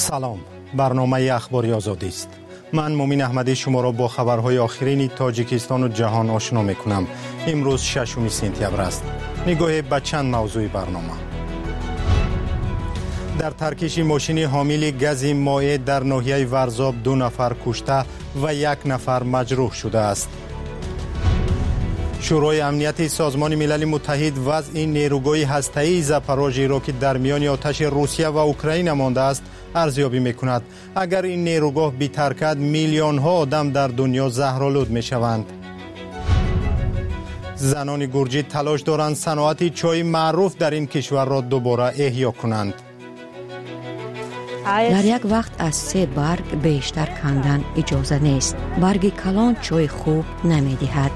سلام، برنامه اخباری آزادی است. من مومین احمدی شما را با خبرهای آخرین تاجیکستان و جهان آشنا میکنم. امروز 6 سپتامبر است. نگاه به چند موضوع برنامه. در ترکیش ماشین حامل گاز مائع در ناحیه ورزاب 2 نفر کشته و 1 نفر مجروح شده است. شورای امنیت سازمان ملل متحد وضع نیروگاه هسته‌ای زاپاروژیه را که در میان آتش روسیه و اوکراین مانده است ارزیابی میکند. اگر این نیروگاه بی حرکت میلیون ها آدم در دنیا زهرآلود میشوند. زنان گرجی تلاش دارند صنعت چای معروف در این کشور را دوباره احیا کنند. در یک وقت از 3 برگ بیشتر کندن اجازه نیست. برگ کلان چای خوب نمیدهد.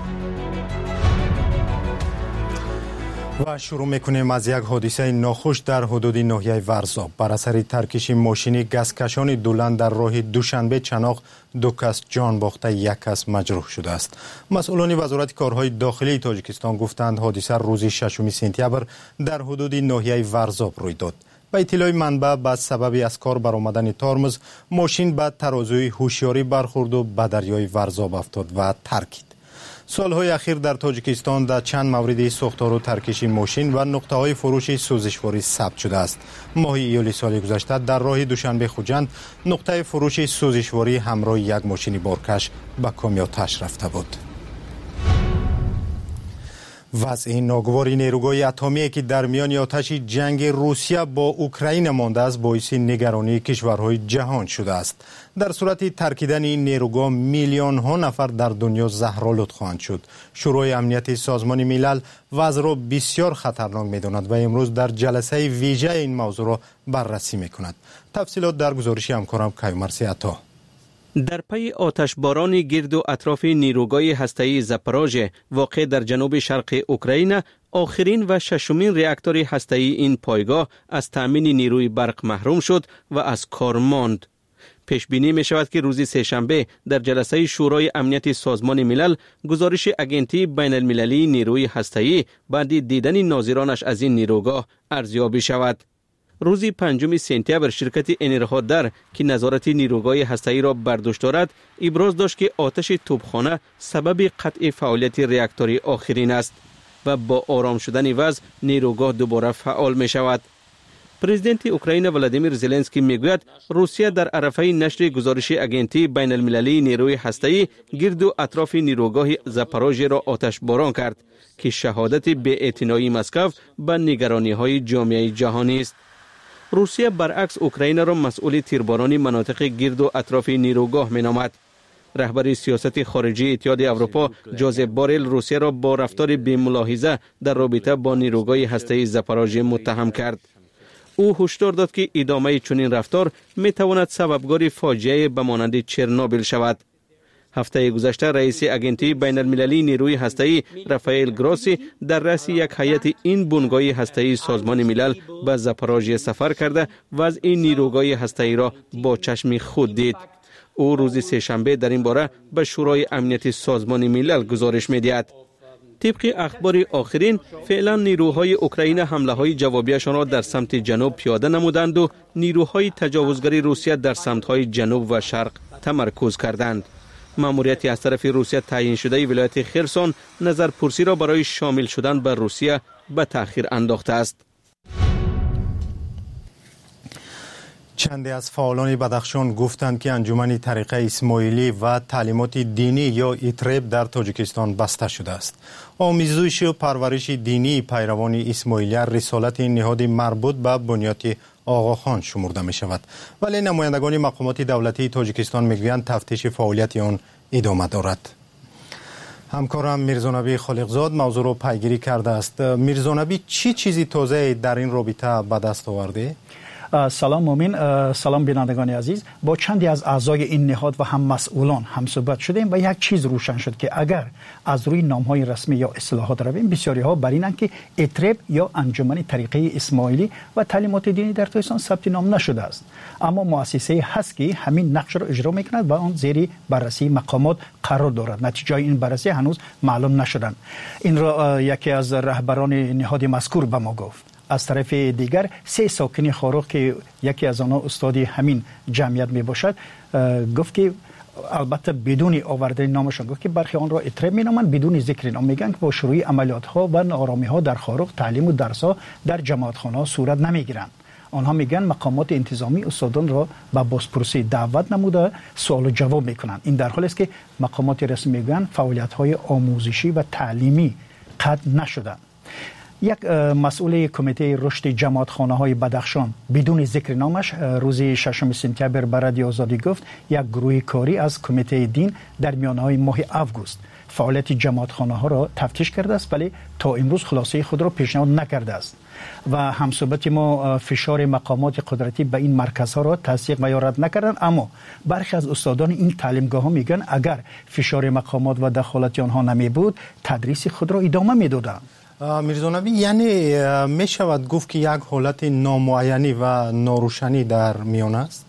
و شروع میکنیم از یک حادثه ناخوش در حدود ناحیه ورزاب. بر اثر ترکش ماشین گازکشان دولن در راه دوشنبه چناق 2 کس جان باخته 1 کس مجروح شده است. مسئولان وزارت کارهای داخلی تاجیکستان گفتند حادثه روز 6 سپتامبر در حدود ناحیه ورزاب روی داد. به اطلاع منبع بعد سبب از کار برآمدن ترمز ماشین به ترازوی هوشیاری برخورد و به دریای ورزاب افتاد و ترکید. سالهای اخیر در تاجیکستان در چند مورد سوختار و ترکش ماشین و نقطه‌های فروش سوزشواری ثبت شده است. ماه ایول سال گذشته در راه دوشنبه خوجند نقطه فروش سوزشواری همراه یک ماشین بارکش به کامی آتش رفته بود. وضع ناگوار نیروگاه اتمی که در میان آتش جنگ روسیه با اوکراین مانده است باعث نگرانی کشورهای جهان شده است. در صورت ترکیدن این نیروگاه میلیون ها نفر در دنیا زهرآلود خواهند شد. شورای امنیت سازمان ملل وضع را بسیار خطرناک می‌داند و امروز در جلسه ویژه این موضوع را بررسی می‌کند. تفصیلات در گزارش همکارم کیومرثی عطا. در پی آتشباران گرد و اطراف نیروگاه هسته‌ای زاپاروژیه واقع در جنوب شرق اوکراین، آخرین و 6مین راکتور هسته‌ای این پایگاه از تامین نیروی برق محروم شد و از کار ماند. پیش بینی می شود که روز سه‌شنبه در جلسه شورای امنیت سازمان ملل گزارش اجنسی بین المللی نیروی هسته‌ای بعد دیدن ناظرانش از این نیروگاه ارزیابی شود. روز 5 سپتامبر شرکت انرهادر که نظارت نیروگاه هسته‌ای را بر دوش دارد ابراز داشت که آتش توپخانه سبب قطع فعالیت راکتور آخرین است و با آرام شدن وضع نیروگاه دوباره فعال می شود. پرزیدنت اوکراین ولادیمیر زلنسکی میگوید روسیه در عرفه نشر گزارش اجنسی بین المللی نیروی هسته‌ای گرد و اطراف نیروگاه زاپاروژیه را آتش باران کرد که شهادت بی‌اعتنایی مسکو به نگرانی‌های جامعه جهانی است. روسیه برعکس اوکراین را مسئول تیرباران مناطق گرد و اطراف نیروگاه مینامد. رهبر سیاست خارجی اتحاد اروپا جوزپ بارل روسیه را با رفتار بی‌ملاحظه در رابطه با نیروگاه هسته‌ای زاپاروژیه متهم کرد. او هشدار داد که ادامه چنین رفتار میتواند سببگار فاجعه به مانند چرنوبیل شود. هفته گذشته رئیس اجنسی بین المللی نیروی هسته‌ای رافائل گروسی در رأس یک هیئت این بنگاه هسته‌ای سازمان ملل به زاپاروژیه سفر کرده وضع این نیروگاه هسته‌ای را با چشم خود دید. او روز سه‌شنبه در این باره به شورای امنیت سازمان ملل گزارش می‌دهد. طبق اخبار آخرین فعلا نیروهای اوکراین حمله‌های جوابیشان را در سمت جنوب پیاده نمودند و نیروهای تجاوزگری روسیه در سمت‌های جنوب و شرق تمرکز کردند. ماموریتی از طرف روسیه تعیین شده ولایت خرسون نظرپرسی را برای شامل شدن به روسیه به تأخیر انداخته است. چندی از فعالان بدخشان گفتند که انجمن طریقه اسماعیلی و تعلیمات دینی یا ایترب در تاجیکستان بسته شده است. آموزش و پرورش دینی پیروان اسماعیلیه رسالت نهاد مربوط به بنیاد آقاخان شمرده می شود. ولی نمایندگان مقامات دولتی تاجیکستان میگویند تفتیش فعالیت آن ادامه دارد. همکارم میرزانبی خالقزاد موضوع را پیگیری کرده است. میرزانبی چی چیزی تازه در این رابطه به دست آورده؟ سلام مومین، سلام بینندگان عزیز. با چندی از اعضای این نهاد و هم مسئولان هم صحبت شدیم و یک چیز روشن شد که اگر از روی نام‌های رسمی یا اصطلاحات رویم بسیاری ها بر اینند که ایترب یا انجمن طریقه اسماعیلی و تعلیمات دینی در تاجیکستان ثبت نام نشده است، اما مؤسسه هست که همین نقش را اجرا می‌کند و آن زیر بررسی مقامات قرار دارد. نتیجه این بررسی هنوز معلوم نشدند. این را یکی از رهبران نهاد مذکور به ما گفت. از طرف دیگر 3 ساکن خاروق که یکی از آنها استادی همین جمعیت می باشد گفت که البته بدون آوردن نامشان گفت که برخی آن را اطراب مینامند بدون ذکر نام. میگن که با شروع عملیات ها و ناآرامی ها در خاروق تعلیم و درس ها در جماعت خانه ها صورت نمیگیرند. آنها میگن مقامات انتظامی استادان را به بازپرسی دعوت نموده سوال و جواب میکنند. این در حالی است که مقامات رسمی میگن فعالیت های آموزشی و تعلیمی قطع نشده. یک مسئول کمیته رشد جماعتخانه های بدخشان بدون ذکر نامش روز 6 سپتامبر به رادیو آزادی گفت یک گروه کاری از کمیته دین در میانه ماه آگوست فعالیت جماعتخانه ها را تفتیش کرده است ولی تا امروز خلاصه خود را پیشنهاد نکرده است و همصحبت ما فشار مقامات قدرتی به این مرکزها را تصدیق و یا رد نکردند. اما برخی از استادان این تعلیمگاه ها میگن اگر فشار مقامات و دخالت آنها نمی بود تدریس خود را ادامه میدادند. میرزا نبی یعنی می شود گفت که یک حالت نامعینی و ناروشنی در میان است؟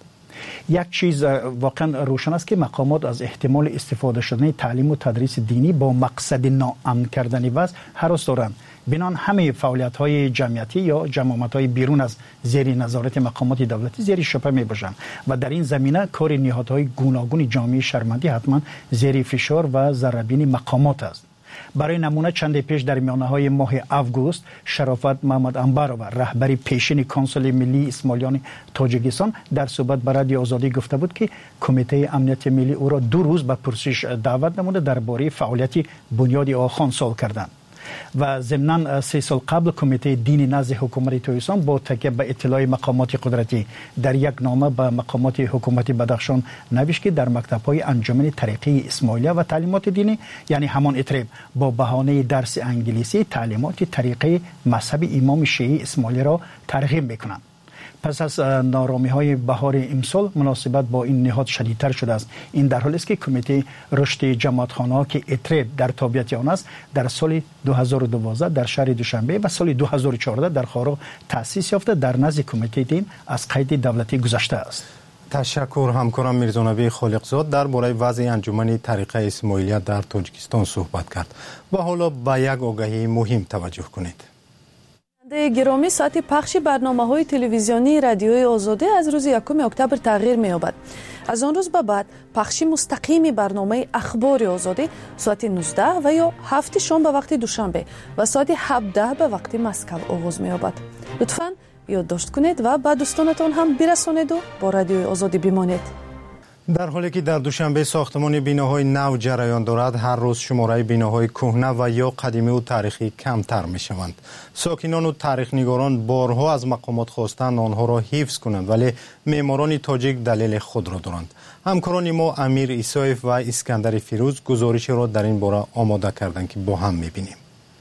یک چیز واقعا روشن است که مقامات از احتمال استفاده شدن تعلیم و تدریس دینی با مقصد ناامن کردن وضع هراس دارند. بنان همه فعالیت های جمعیتی یا جماعت های بیرون از زیر نظارت مقامات دولتی زیر شبهه می باشند و در این زمینه کار نهادهای گوناگون جامعه شهروندی حتما زیر فشار و ضربین مقامات است. برای نمونه چند پیش در میانه های ماه آگوست شرافت محمد انبارو رهبر پیشین کنسول ملی اسماعیلیان تاجیکستان در صحبت با رادیو آزادی گفته بود که کمیته امنیت ملی او را 2 روز به پرسش دعوت نموده درباره فعالیت بنیاد آخان سوال کردند و ضمناً 3 سال قبل کمیته دینی نزد حکومت تاجیکستان با تکیه به اطلاع مقامات قدرتی در یک نامه به مقامات حکومتی بدخشان نوشت که در مکتب‌های انجمن طریقه اسماعیلیه و تعلیمات دینی یعنی همان اطراب با بهانه درس انگلیسی تعلیمات طریقه مذهب امام شیعی اسماعیلی را ترغیب می‌کنند. پس از نارامی‌های بهار امسال مناسبت با این نهاد شدیدتر شده است. این در حالی است که کمیته رشد جماعتخانه‌ها که اطراب در تابعیت آن است در سال 2012 در شهر دوشنبه و سال 2014 در خاروق تأسیس یافته در نزد کمیته دین از قید دولتی گذشته است. تشکر همکارم میرزا نبی خالقزاد درباره وضع انجمن طریقه اسماعیلیه در تاجیکستان صحبت کرد. و حالا به یک آگهی مهم توجه کنید. گرامی ساعت پخش برنامه‌های تلویزیونی رادیوی آزادی از روز 1 اکتبر تغییر می‌یابد. از آن روز به بعد پخش مستقیم برنامه اخبار آزادی ساعت 19 و یا 7 شام به وقت دوشنبه و ساعت 17 به وقت مسکو آغاز می‌یابد. لطفاً یادداشت کنید و به دوستانتان هم برسانید و با رادیوی آزادی بمانید. در حالی که در دوشنبه ساختمان بیناهای نو جریان دارد هر روز شماره بیناهای کهنه و یا قدیمی و تاریخی کمتر می شوند. ساکنان و تاریخ‌نگاران بارها از مقامات خواستند آنها را حفظ کنند ولی معماران تاجیک دلیل خود را دارند. همکاران ما امیر ایسایف و اسکندر فیروز گزارشی را در این باره آماده کردند که با هم می بینیم.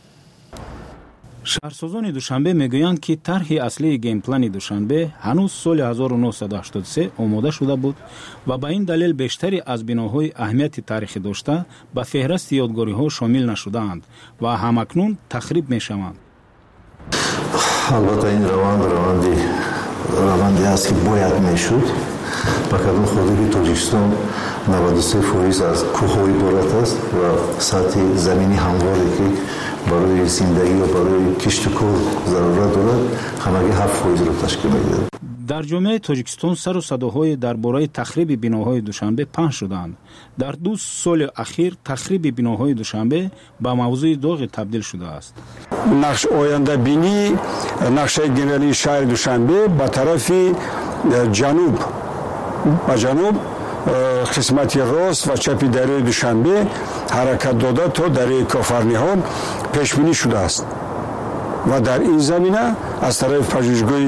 شهرسازان دوشنبه میگویند که طرح اصلی گیم پلان دوشنبه هنوز سال 1983 آماده شده بود و به این دلیل بیشتری از بناهای اهمیت تاریخی داشته به فهرست یادگاری‌ها شامل نشده‌اند و همکنون تخریب می‌شوند. البته این روندی است که باید میشد. بکردن خودی تاجیکستان 93% از کوه‌های دولت است و سطح زمینی همواری که برای زندگی و برای کشت و کار ضرورت دارد همگی 7% را تشکیل می‌دهد. در جامعه تاجیکستان سر و صداهای درباره تخریب بناهای دوشنبه پنهان شدند. در 2 سال اخیر تخریب بناهای دوشنبه به موضوع داغ تبدیل شده است. نقش آینده بینی نقشه گنرالی شهر دوشنبه به طرف جنوب قسمت راست و چپ دره دوشنبه حرکت داده تا دره کافرنیان پیش بینی شده است و در این زمینه از طرف پژوهشگاه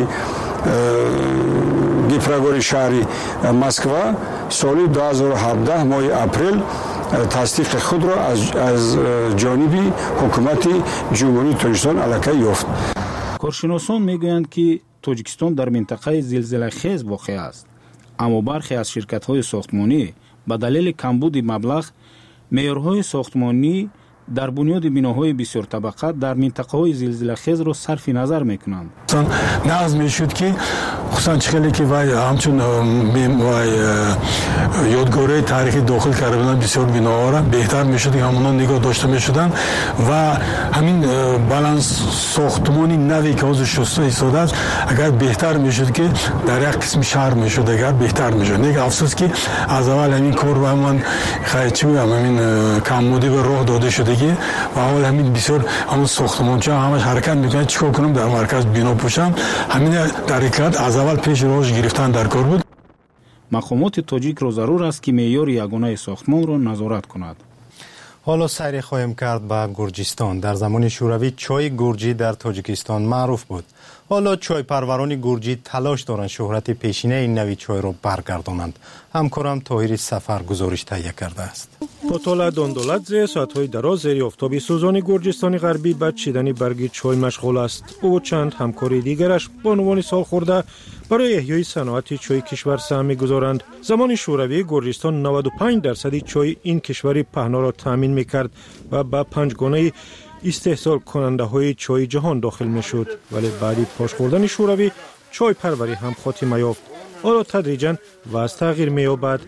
گیپراگوری شهر مسکو سال 2017 ماه اپریل تصدیق خود را از جانب حکومت جمهوری تاجیکستان علاقه یافت. کارشناسان میگویند که تاجیکستان در منطقه زلزله خیز واقع است، اما برخی از شرکت‌های ساختمانی به دلیل کمبود مبلغ معیارهای ساختمانی در بنیاد بناهای بسیار طبقه در منطقه‌های زلزله‌خیز را صرف نظر می‌کنند. نقض می‌شد که خصوصا چخلی که وای همچون یادگاری تاریخی داخل کرده بودن بسیار بناها را بهتر می‌شد که همونا نگاه داشته می‌شدن و همین بالانس ساختمانی نوی که از شسته ایستاده است اگر بهتر می‌شد که در یک قسم شهر می‌شد اگر بهتر می‌شد. نگاه افسوس که از اول همین کار و من خیلی چی میگم همین کمبودی به راه داده شده و اول همین بسیار همون ساختمانچه همش حرکت میکنن چیکار کنم در مرکز بنا پوشم همین در حقیقت از اول پیش راهش گرفتن در کار بود. مقامات تاجیک را ضرور است که معیار یگانه ساختمان را نظارت کند. حالا سیر خواهیم کرد به گرجستان. در زمان شوروی چای گرجی در تاجیکستان معروف بود. حالا چای پروران گرجی تلاش دارند شهرت پیشینه این نوع چای را برگردانند. همکارم طاهر سفر گزارش تهیه کرده است. پوتولا دوندولادزه ساعت‌های دراز زیر آفتاب سوزان گرجستان غربی به چیدن برگ چای مشغول است. او چند همکاری دیگرش بانوان سالخورده برای احیای صنعت چای کشور سهم می‌گذارند. زمان شوروی گرجستان 95% چای این کشور پهنا را تامین می‌کرد و به 5 گونه استحصال کننده های چای جهان داخل می شد، ولی بعدی پاش خوردن شوروی چای پروری هم خاتمه یافت. حالا تدریجاً وضع تغییر می یابد.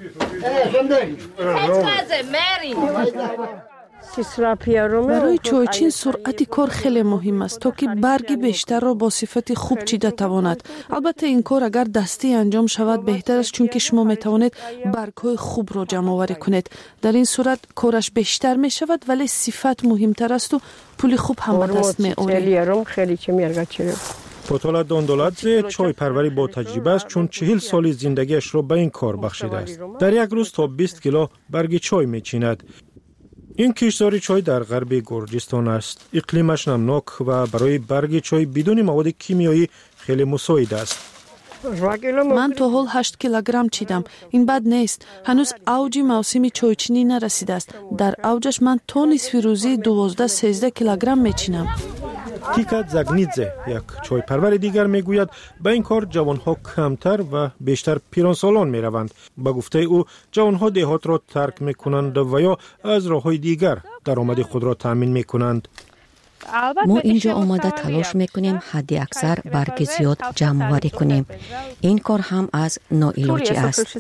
برای چایچین سرعت کار خیلی مهم است تا که برگ بیشتر را با صفت خوب چیده تواند. البته این کار اگر دستی انجام شود بهتر است چون که شما می توانید برگ های خوب را جمع آوری کنید. در این صورت کارش بیشتر می شود ولی صفت مهمتر است و پول خوب هم به دست می آورید. پوتولا دوندولادزه چای پروری با تجربه است چون 40 سالی زندگیش را به این کار بخشیده است. در یک روز تا 20 کیلو برگ چای می چیند. این کشتزار چای در غرب گرجستان است. اقلیمش نمناک و برای برگ چای بدون مواد کیمیایی خیلی مساعد است. من تا حال 8 کیلوگرم چیدم. این بد نیست. هنوز اوج موسم چایچینی نرسیده است. در اوجش من تا نصف روزی 12-13 کیلوگرم میچینم. تیکا زاگنیدزه یک چای پرور دیگر میگوید به این کار جوانها کمتر و بیشتر پیرانسالان میروند. به گفته او جوانها دهات را ترک میکنند و یا از راههای دیگر درآمد خود را تامین میکنند. ما اینجا آماده تلاش میکنیم حد اکثر برگ زیاد جمع آوری کنیم. این کار هم از ناعلاجی است.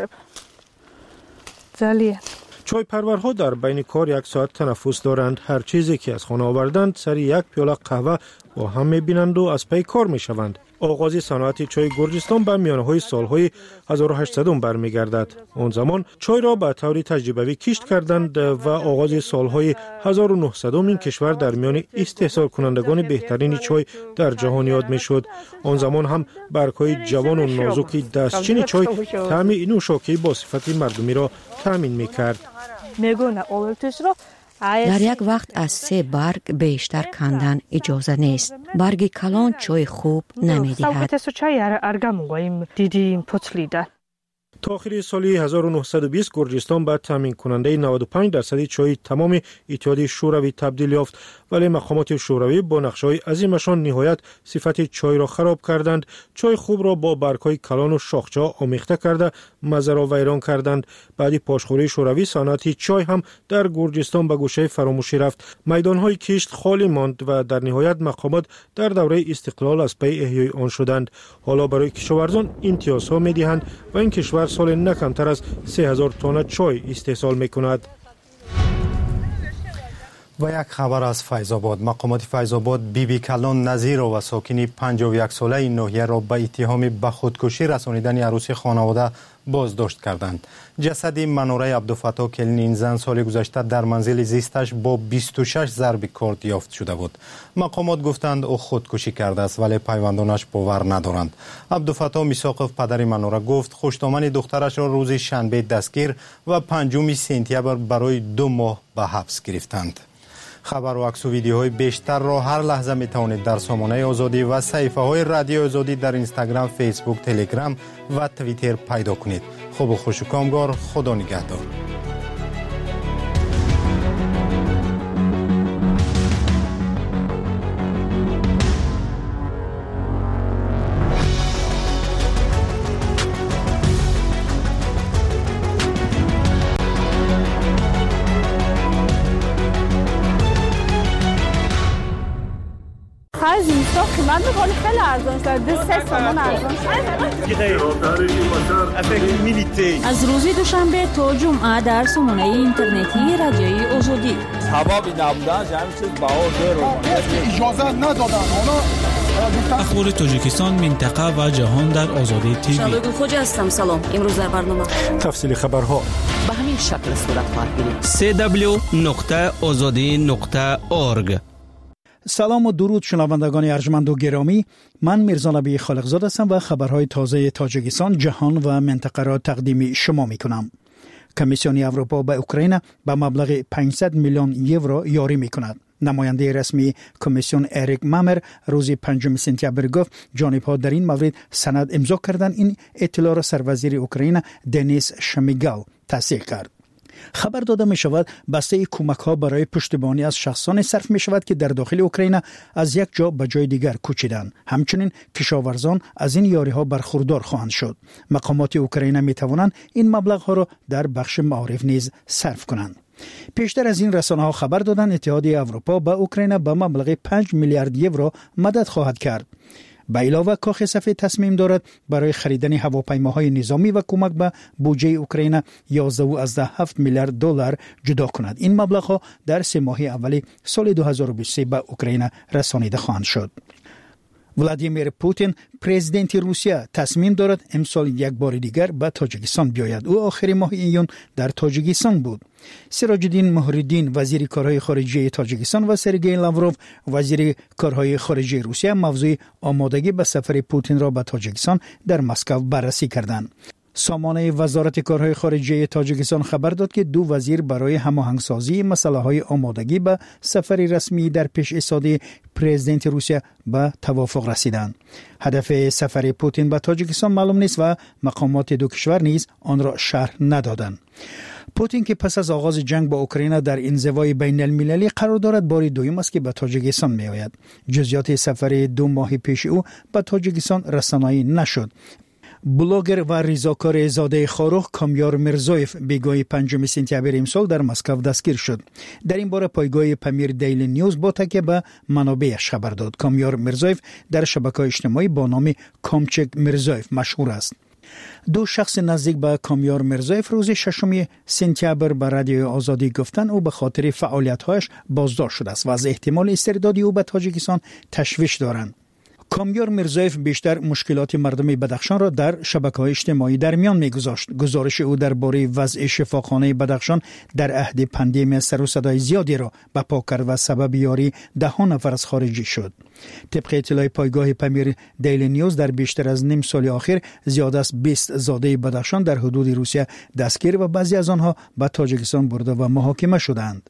چای پرورها در بین کار 1 ساعت تنفس دارند. هر چیزی که از خانه آوردند سری 1 پیاله قهوه با هم میبینند و از پی کار میشوند. آغاز صنعت چای گرجستان به میانه‌های سالهای 1800 برمیگردد. آن زمان چای را به طور تجربوی کشت کردند و آغاز سالهای 1900 این کشور در میان استحصال کنندگان بهترین چای در جهان یاد میشد. آن زمان هم برگ‌های جوان و نازک دستچین چای طعم نوشاکی با صفت مردمی را تامین میکرد. در یک وقت از 3 برگ بیشتر کندن اجازه نیست. برگ کلان چای خوب نمیدهد. تا آخر سال 1920 گرجستان به تامین کننده 95% چای تمام اتحادیه شوروی تبدیل یافت، ولی مقامات شوروی با نقشه‌های عظیمشان نهایت صفت چای را خراب کردند. چای خوب را با برگ‌های کلان و شاخچه‌ها آمیخته کرده مزه را ویران کردند. بعد پاشخوری شوروی صنعت چای هم در گرجستان به گوشه فراموشی رفت. میدان‌های کشت خالی ماند و در نهایت مقامات در دوره استقلال از پی احیای آن شدند. حالا برای کشاورزان امتیازها می‌دهند و این کشور سال نه کمتر از 3000 تن چای استحصال می‌کند. و یک خبر از فیض آباد. مقامات فیض آباد بیبی کلان نظیر و ساکن 51 ساله این ناحیه را به اتهام به خودکشی رسانیدن عروس خانواده بازداشت کردند. جسد منوره عبدالفتاح کلین این زن سال گذشته در منزل زیستش با 26 ضرب کارد یافت شده بود. مقامات گفتند او خودکشی کرده است ولی پیوندانش باور ندارند. عبدالفتاح میساقف پدر منوره گفت خوشتامن دخترش را روز شنبه دستگیر و 5 سپتامبر برای 2 ماه به حبس گرفتند. خبر و عکس و ویدیوهای بیشتر را هر لحظه می توانید در سامانه آزادی و صفحه های رادیو آزادی در اینستاگرام، فیسبوک، تلگرام و توییتر پیدا کنید. خوب و خوش و کامگار. خدا نگهدار. آخر زمستان قیمت میکنه خیلی ارزان شده 3 سامان ارزان شده. از روز دوشنبه تا جمعه در سامانه اینترنتی رادیوی آزادی سببی نبودن همین چیز بها اجازه ندادن اخبار تاجیکستان منطقه و جهان در آزادی تیوی. شبگون خوجا هستم. سلام. امروز در برنامه تفصیل خبرها به همین شکل صورت خواهد گرفت. www.azadi.org. سلام و درود شنوندگان ارجمند و گرامی، من میرزا نبی خالقزاد هستم و خبرهای تازه تاجیکستان، جهان و منطقه را تقدیم شما میکنم. کمیسیون اروپا به اوکراین به مبلغ 500 میلیون یورو یاری میکند. نماینده رسمی کمیسیون اریک مامر روز 5 سپتامبر گفت جانب‌ها در این مورد سند امضا کردند. این اطلاع را سروزیر اوکراین دنیس شمیگال تصدیق کرد. خبر داده می شود بسته کمک ها برای پشتیبانی از شخصان صرف می شود که در داخل اوکراین از یک جا به جای دیگر کوچیدند. همچنین کشاورزان از این یاری ها برخوردار خواهند شد. مقامات اوکراین می توانند این مبلغ ها را در بخش معارف نیز صرف کنند. پیشتر از این رسانه ها خبر دادند اتحادیه اروپا به اوکراین به مبلغ 5 میلیارد یورو مدد خواهد کرد. به علاوه کاخ سفید تصمیم دارد برای خریدن هواپیماهای نظامی و کمک به بودجه اوکراین 11.7 میلیارد دلار جدا کند. این مبلغ ها در 3 ماه اول سال 2023 به اوکراین رسانیده خواهند شد. ولادیمیر پوتین پرزیدنت روسیه تصمیم دارد امسال یک بار دیگر به تاجیکستان بیاید. او آخر ماه ایون در تاجیکستان بود. سراج الدین مهرالدین وزیر کارهای خارجه تاجیکستان و سرگئی لاوروف وزیر کارهای خارجه روسیه موضوع آمادگی به سفر پوتین را به تاجیکستان در مسکو بررسی کردند. سامانه وزارت کارهای خارجه تاجیکستان خبر داد که دو وزیر برای هماهنگسازی مسائل آمادگی به سفر رسمی در پیش ایستاده پرزیدنت روسیه به توافق رسیدند. هدف سفر پوتین به تاجیکستان معلوم نیست و مقامات دو کشور نیز آن را شرح ندادند. پوتین که پس از آغاز جنگ با اوکراین در انزوای بین المللی قرار دارد بار دوم است که به تاجیکستان می آید. جزئیات سفر 2 ماه پیش او به تاجیکستان رسانه‌ای نشد. بلاگر و ریزاکار زاده خاروخ کامیار میرزایف بیگاه 5 سپتامبر امسال در مسکو دستگیر شد. در این باره پایگاه پامیر دیلی نیوز با تکیه به منابعش خبر داد. کامیار میرزایف در شبکه‌های اجتماعی با نام کامچک میرزایف مشهور است. دو شخص نزدیک به کامیار میرزایف روز 6 سپتامبر به رادیو آزادی گفتند او به خاطر فعالیت‌هایش بازداشت شده است و از احتمال استرداد او به تاجیکستان تشویش دارند. کامیار میرزایف بیشتر مشکلات مردم بدخشان را در شبکه‌های اجتماعی در میان می‌گذاشت. گزارش او درباره وضع شفاخانه بدخشان در عهد پاندمی سر و صدای زیادی را به پا کرد و سبب یاری 10 نفر از خارجی شد. طبق اطلاع پایگاه پامیر دیلی نیوز در بیشتر از نیم سال اخیر زیاد از 20 زاده بدخشان در حدود روسیه دستگیر و بعضی از آنها به تاجیکستان برده و محاکمه شدند.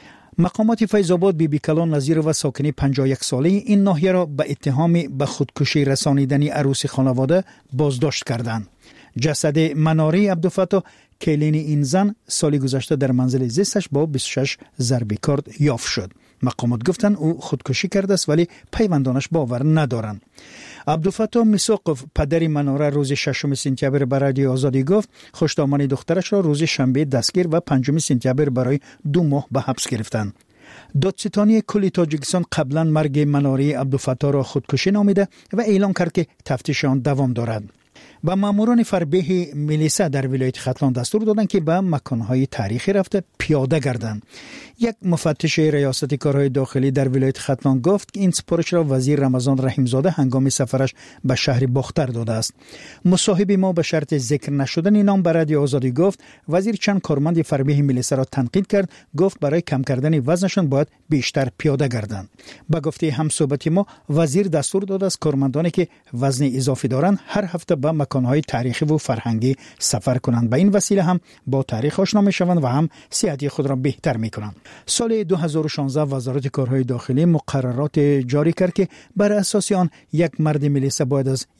مقامات فیض‌آباد بیبی کلان نظیر و ساکنی 51 ساله این ناحیه را به اتهام به خودکشی رسانیدن عروس خانواده بازداشت کردند. جسد مناری عبدالفتاح کلین این زن سال گذشته در منزل زیستش با 26 ضربه کارد یافت شد. مقامات گفتند او خودکشی کرده است ولی پیوندانش باور ندارند. عبدالفتاح میساقوف پدر مناره روز 6 سپتامبر به رادیو آزادی گفت خوشدامن دخترش را روز شنبه دستگیر و 5 سپتامبر برای 2 ماه به حبس گرفتند. دادستانی کل تاجیکستان قبلا مرگ مناره عبدالفتاح را خودکشی نامیده و اعلام کرد که تفتیش آن دوام دارد. با ماموران فربه میلیسا در ولایت ختلان دستور دادند که به مکانهای تاریخی رفته پیاده گردند. یک مفتش ریاست کارهای داخلی در ولایت ختلان گفت که این سپارش را وزیر رمضان رحیمزاده هنگام سفرش به شهر باختر داده است. مصاحب ما به شرط ذکر نشدن نام به رادیو آزادی گفت وزیر چند کارمند فربه میلیسا را تنقید کرد. گفت برای کم کردن وزنشان باید بیشتر پیاده گردند. با گفته همصحبت ما وزیر دستور داده است کارمندانی که وزن اضافی دارند هر هفته به مکانهای تاریخی و فرهنگی سفر کنند. به این وسیله هم با تاریخ آشنا میشوند و هم صحت خود را بهتر میکنند. سال 2016 وزارت کارهای داخلی مقررات جاری کرد که بر اساس آن یک مرد میلیسا باید از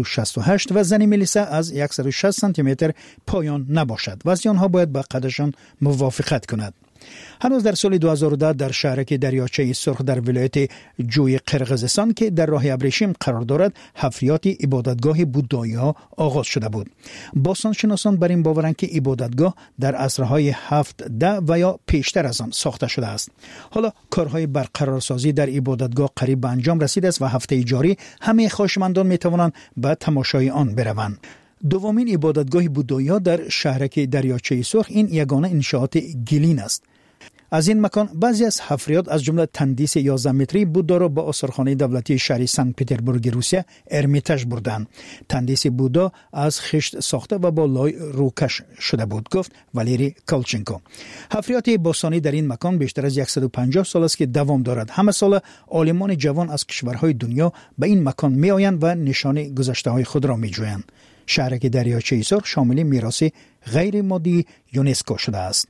168 و زن میلیسا از 160 سانتی متر پایان نباشد و از آنها باید با قدشان موافقت کند. هنوز در سال 2010 در شهرک دریاچه سرخ در ولایت جوی قرقیزستان که در راه ابریشم قرار دارد حفریات عبادتگاه بودایی ها آغاز شده بود. باستانشناسان بر این باورند که عبادتگاه در عصرهای 7-10 و یا پیشتر از آن ساخته شده است. حالا کارهای برقرارسازی در عبادتگاه قریب به انجام رسیده است و هفته جاری همه خواهشمندان می توانند به تماشای آن بروند. دومین عبادتگاه بودایی ها در شهرک دریاچه سرخ این یگانه انشاءات گلین است. از این مکان بعضی از حفریات از جمله تندیس 11 متری بودا را به آثارخانه دولتی شهر سن پتربورگ روسیه ارمیتاژ بردند. تندیس بودا از خشت ساخته و با لای روکش شده بود، گفت والیری کالچنکو. حفریات باستانی در این مکان بیشتر از 150 سال است که دوام دارد. همه سال عالمان جوان از کشورهای دنیا به این مکان می آیند و نشان گذشته های خود را می جویند. شهرک دریاچه سرخ شامل میراث غیر مادی یونسکو شده است.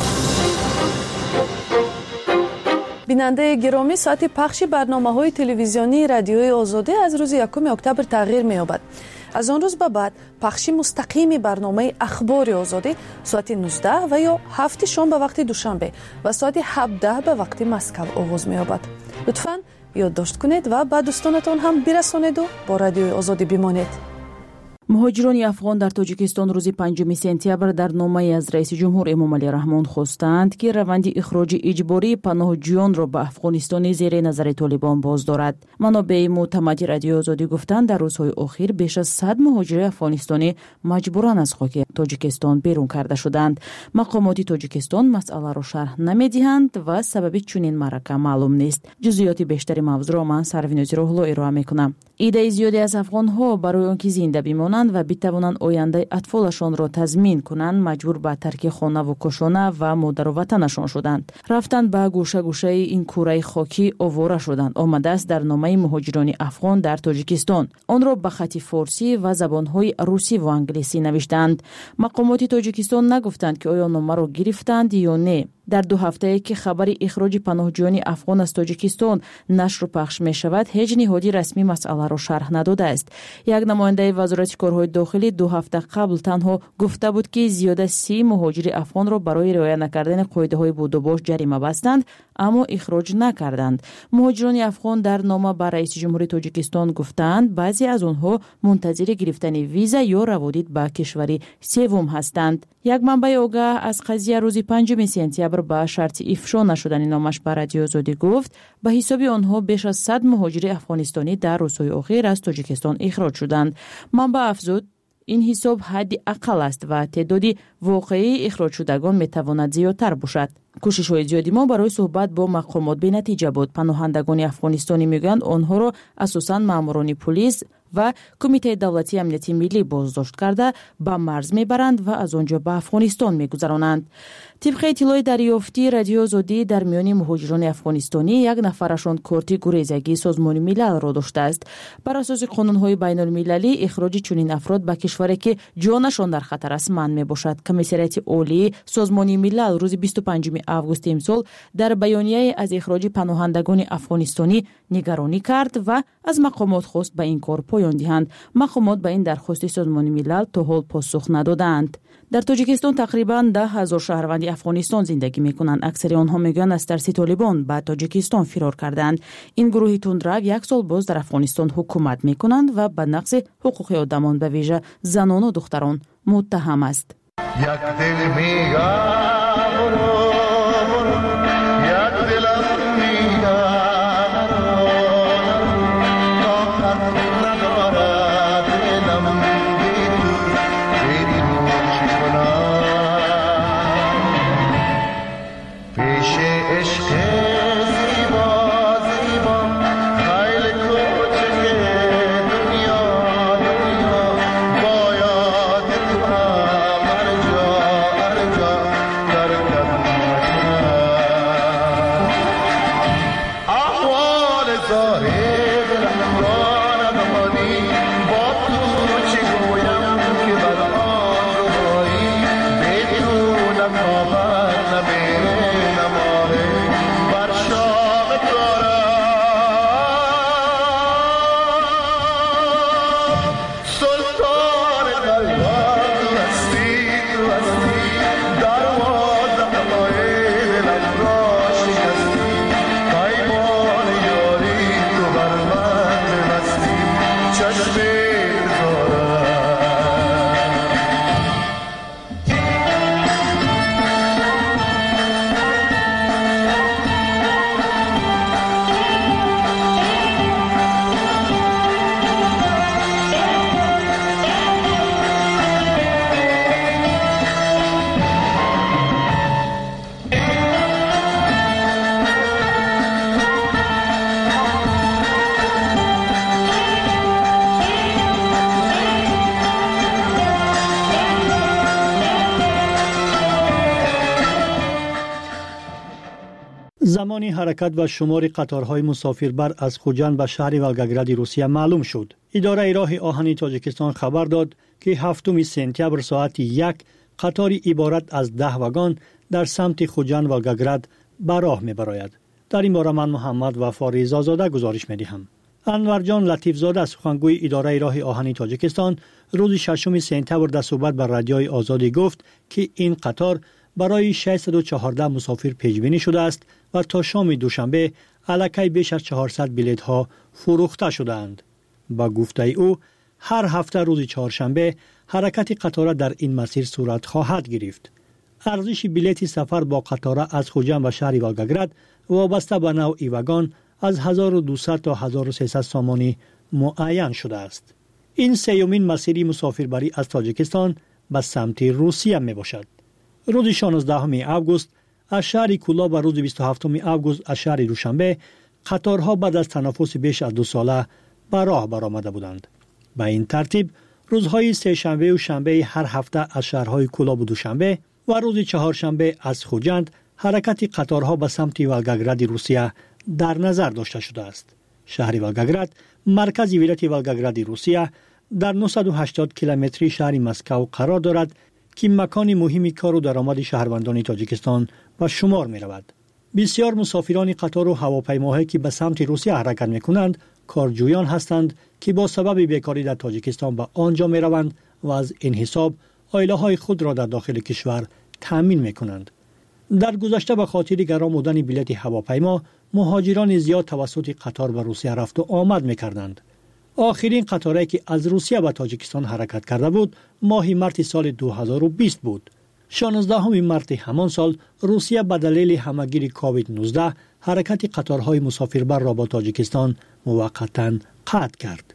بیننده گرامی، ساعت پخش برنامه‌های تلویزیونی رادیوی آزادی از روز 1 اکتبر تغییر می‌یابد. از آن روز به بعد پخش مستقیم برنامه اخبار آزادی ساعت 19 و یا 7 شام به وقت دوشنبه و ساعت 17 به وقت مسکو آغاز می‌یابد. لطفاً یادداشت کنید و به دوستانتان هم برسانید و با رادیوی آزادی بمانید. مهاجران افغان در تاجیکستان روز 5 سپتامبر در نامه از رئیس جمهور امامعلی رحمان خواستند که روند اخراج اجباری پناهجویان را به افغانستان زیر نظر طالبان باز دارد. منابع معتمد رادیو آزادی گفتند در روزهای اخیر بیش از 100 مهاجر افغانستانی مجبوراً از خاک تاجیکستان بیرون کرده شدند. مقامات تاجیکستان مسئله را شرح نمی‌دهند و سبب چنین معرکه معلوم نیست. جزئیات بیشتری موضوع را من سروینوز روحلو ارائه می‌کنم. ایده زیادی از افغان‌ها برای آنکه زنده بمانند و بتوانند آینده اطفالشان را تضمین کنند مجبور به ترک خانه و کاشانه و مادر و وطنشان شدند. رفتند به گوشه گوشه این کره خاکی آواره شدند. آمده است در نامه مهاجران افغان در تاجیکستان. آن را به خط فارسی و زبان‌های روسی و انگلیسی نوشتند. مقامات تاجیکستان نگفتند که آیا نامه را گرفتند یا نه. در 2 هفته که خبر اخراج پناهجویان افغان از تاجیکستان نشر و پخش می شود، هیچ نهادی رسمی مسئله را شرح نداده است. یک نماینده وزارت کارهای داخلی 2 هفته قبل تنها گفته بود که زیاده 30 مهاجر افغان را برای رعایت نکردن قاعده‌های بودوباش جریمه بستند اما اخراج نکردند. مهاجران افغان در نامه به رئیس جمهور تاجیکستان گفتند بعضی از آنها منتظر گرفتن ویزا یا روادید به کشور سوم هستند. یک منبع آگاه از قضیه روز 5 سپتامبر با شرط افشا نشدن نامش به رادیو آزادی گفت به حساب آنها بیش از 100 مهاجر افغانستانی در روزهای اخیر از تاجیکستان اخراج شدند. منبع افزود این حساب حد اقل است و تعداد واقعی اخراج شدگان میتواند زیادتر باشد. کوشش‌های زیادی ما برای صحبت با مقامات به نتیجه بود. پناهندگان افغانستانی میگویند آنها را اساساً ماموران پلیس و کمیته دولتی امنیتی ملی بازداشت کرده به مرز میبرند و از آنجا به افغانستان میگذرانند. طبق اطلاع دریافتی رادیو آزادی در میان مهاجران افغانستانی 1 نفرشان کارت گریزگی سازمان ملل را داشته است. بر اساس قانون‌های بین‌المللی اخراج چنین افراد به کشوری که جانشان در خطر است منع میباشد. کمیسریت عالی سازمان ملل روز 25 آگوست امسال در بیانیه از اخراج پناهندگان افغانستانی نگرانی کرد و از مقامات خواست به این کار پایان دهند. مقامات به این درخواست سازمان ملل تا حال پاسخ ندادند. در تاجیکستان تقریباً 10,000 شهروند افغانستان زندگی می‌کنند. اکثر آنها میگویند از ترس طالبان به تاجیکستان فرار کردند. این گروه تندرو 1 سال باز در افغانستان حکومت می‌کنند و به نقض حقوق آدمان به ویژه زنان و دختران متهم است. زمانی حرکت و شمار قطارهای مسافربر از خوجند به شهر ولگگراد روسیه معلوم شد. اداره راه آهن تاجیکستان خبر داد که 7 سپتامبر ساعت 1 قطاری عبارت از 10 واگن در سمت خوجند ولگگراد به راه می‌براید. در این باره من محمد وفا رضازاده گزارش می‌دهم. انور جان لطیف زاده سخنگوی اداره راه آهن تاجیکستان روز 6 سپتامبر در صحبت با رادیوی آزادی گفت که این قطار برای 614 مسافر پیش‌بینی شده است و تا شام دوشنبه الکی بیش از 400 بلیط ها فروخته شدند. با گفته او هر هفته روز چهارشنبه حرکت قطار در این مسیر صورت خواهد گرفت. ارزش بلیط سفر با قطار از خوجند و شهر ولگگراد وابسته به نوع واگن از 1200 تا 1300 سامانی معین شده است. این سیومین مسیری مسافربری از تاجیکستان به سمت روسیه می باشد. روز 16 آگوست از شهر کولا و روز 27 آگوست از شهر دوشنبه قطارها بعد از تنفس بیش از 2 ساله به راه برآمده بودند. به این ترتیب روزهای سه شنبه و شنبه هر هفته از شهرهای کولا و دوشنبه و روز چهارشنبه از خوجند حرکت قطارها به سمت ولگگراد روسیه در نظر داشته شده است. شهر ولگگراد مرکز ولایت ولگگراد روسیه در 980 کیلومتری شهر مسکو قرار دارد که مکان مهمی کار و درآمد شهروندان تاجیکستان به شمار می رود. بسیار مسافران قطار و هواپیماهایی که به سمت روسیه حرکت می کنند کارجویان هستند که با سبب بیکاری در تاجیکستان به آنجا می روند و از این حساب عائله های خود را در داخل کشور تامین می کنند. در گذشته به خاطر گران بودن بلیط هواپیما مهاجران زیاد توسط قطار به روسیه رفت و آمد می کردند. آخرین قطاری که از روسیه به تاجیکستان حرکت کرده بود ماه مارس سال 2020 بود. 16 مارس همان سال روسیه به دلیل همهگیری کووید 19 حرکت قطارهای مسافربر را با تاجیکستان موقتا قطع کرد.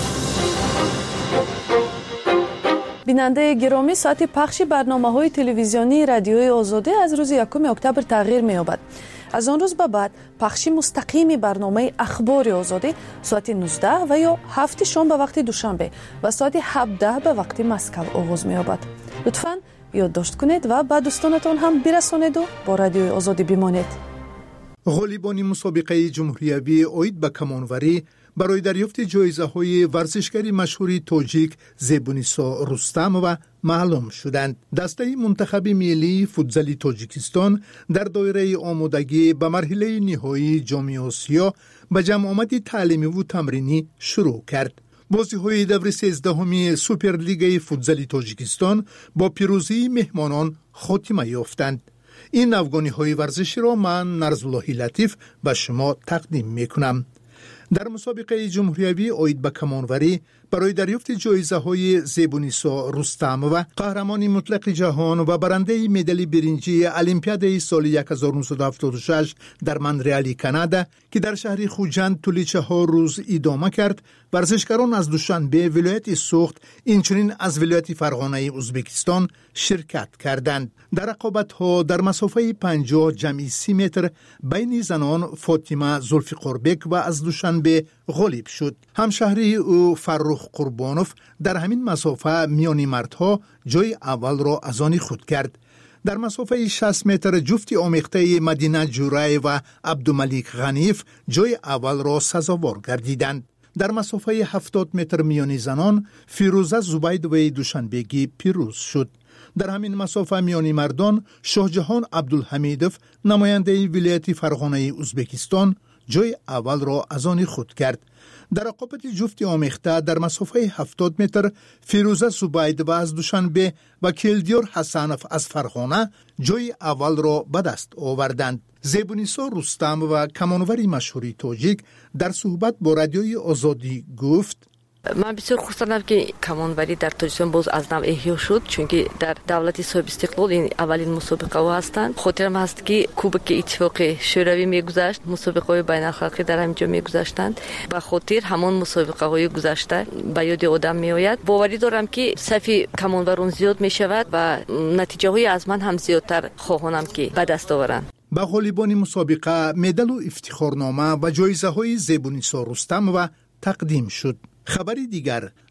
بیننده گرامی، ساعت پخش برنامه‌های تلویزیونی رادیوی آزادی از روز 1 اکتبر تغییر می‌یابد. از آن روز به بعد پخش مستقیم برنامه اخبار آزادی ساعت 19 و یا 7 شام به وقت دوشنبه و ساعت 17 به وقت مسکو آغاز می‌یابد. لطفاً یادداشت کنید و به دوستانتان هم برسانید و با رادیوی آزادی بمانید. غالیبان مسابقه جمهوریوی اوید به کمانوری برای دریافت جایزه‌های ورزشکاری مشهور تاجیک زیبونیسا رستم و معلوم شدند. دسته منتخب ملی فوتزال تاجیکستان در دایره آمادگی به مرحله نهایی جام آسیا به جمع آمد تعلیمی و تمرینی شروع کرد. بازی‌های دور 13 سوپرلیگ فوتزال تاجیکستان با پیروزی مهمانان خاتمه یافتند. این افغانی‌های ورزشی را من نرزالله لطیف به شما تقدیم می‌کنم. در مسابقه جمهوریوی اوید به کمانوری برای دریافت جایزه‌های زیبونیسا رستم و قهرمان مطلق جهان و برنده مدال برنجی المپیاد سال 1976 در مونترال کانادا که در شهر خوجند طول 4 روز ادامه کرد، ورزشکاران از دوشنبه ولایت سوخت اینچنین از ولایت فرغانه ازبکستان شرکت کردند. در رقابت‌ها در مسافه 50 جمعی 30 متر بین زنان فاطمه زلفقاربک و از دوشنبه غالب شد. همشهری او فرخ قربانوف در همین مسافه میان مردها جای اول را از آن خود کرد. در مسافه 60 متر جفت آمیخته مدینه جورای و عبدالملیک غنیف جای اول را سزاوار گردیدند. در مسافه 70 متر میان زنان فیروزه زبید و دوشنبگی پیروز شد. در همین مسافه میان مردان شاهجهان عبدالحمیدوف نماینده ولایت فرغانه ازبکستان جای اول را از آن خود کرد. در رقابت جفت آمیخته در مسافه 70 متر فیروزه زبید و از دوشنبه و کلدیار حسنف از فرغانه جای اول را به دست آوردند. زیبونیسا رستم و کمانوری مشهوری تاجیک در صحبت با رادیوی آزادی گفت: من بسیار خوشحالم که کمانوری در تاجیکستان باز از نو احیا شد، چون که در دولت صاحب استقلال این اولین مسابقه ها هستند. خاطرم هست که کوبک اتفاق شوروی میگذشت، مسابقه های بین الخلقی در همینجا میگذشتند. به خاطر همان مسابقه های گذشته به یاد آدم میآید. باوری دارم که صف کمانوران زیاد میشود و نتیجه های از من هم زیادتر خواهانم که به دست آورند. به غالیبان مسابقه مدال و افتخارنامه و جایزه های زیبونیسا رستم و تقدیم شد. خبری دیگر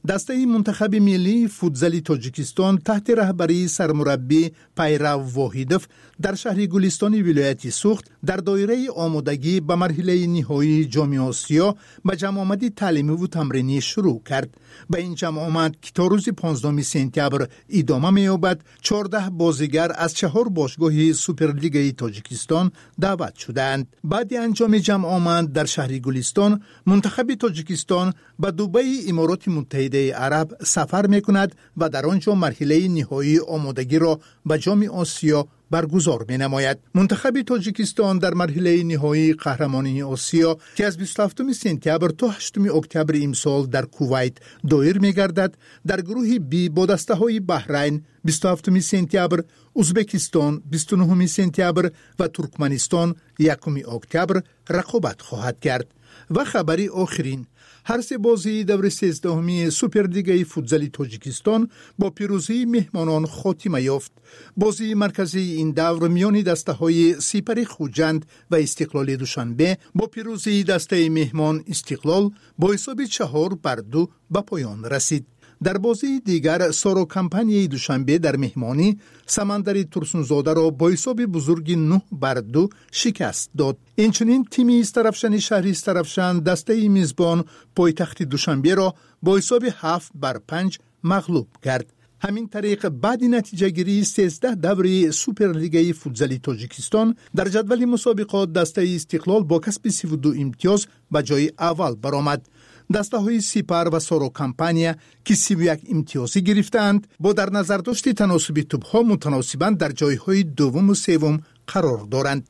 دسته منتخب ملی فوتزال تاجیکستان تحت رهبری سرمربی پیرو واحدوف در شهر گلستان ولایت سوخت در دایره آمادگی به مرحله نهایی جام آسیا به جمع آمدی تعلیمی و تمرینی شروع کرد. به این جمع آمد که تا روز 15 سپتامبر ادامه می‌یابد 14 بازیگر از 4 باشگاه سوپرلیگ تاجیکستان دعوت شدند. بعد انجام جمع آمد در شهر گلستان منتخب تاجیکستان به دبی امارات متحده عرب سفر می‌کند و در آنجا مرحله نهایی آمادگی را به جام آسیا برگزار می‌نماید. منتخب تاجیکستان در مرحله نهایی قهرمانی آسیا که از 27 سپتامبر تا 8 اکتبر امسال در کویت دایر می‌گردد در گروه بی با دسته‌های بحرین 27 سپتامبر، ازبکستان 29 سپتامبر و ترکمنستان 1 اکتبر رقابت خواهد کرد. و خبری آخرین، هر سه بازی دور 13 سوپرلیگ فوتزال تاجیکستان با پیروزی مهمانان خاتمه یافت. بازی مرکزی این دور میان دسته‌های سپر خوجند و استقلال دوشنبه با پیروزی دسته مهمان استقلال با حساب 4-2 به پایان رسید. در بازی دیگر سارو کمپانی دوشنبه در مهمانی سمندری ترسونزاده را با حساب بزرگ 9-2 شکست داد. اینچنین تیم استرفشن شهری استرفشن دسته میزبان پایتخت دوشنبه را با حساب 7-5 مغلوب کرد. همین طریق بعد نتیجه گیری 13 دوره سوپرلیگ فوتزال تاجیکستان در جدول مسابقات دسته استقلال با کسب 32 امتیاز به جای اول برآمد. دسته های سپر و سارو کمپانیا که 31 امتیازی گرفتند با در نظر داشت تناسب توپ ها متناسباً در جای های دوم و سوم قرار دارند.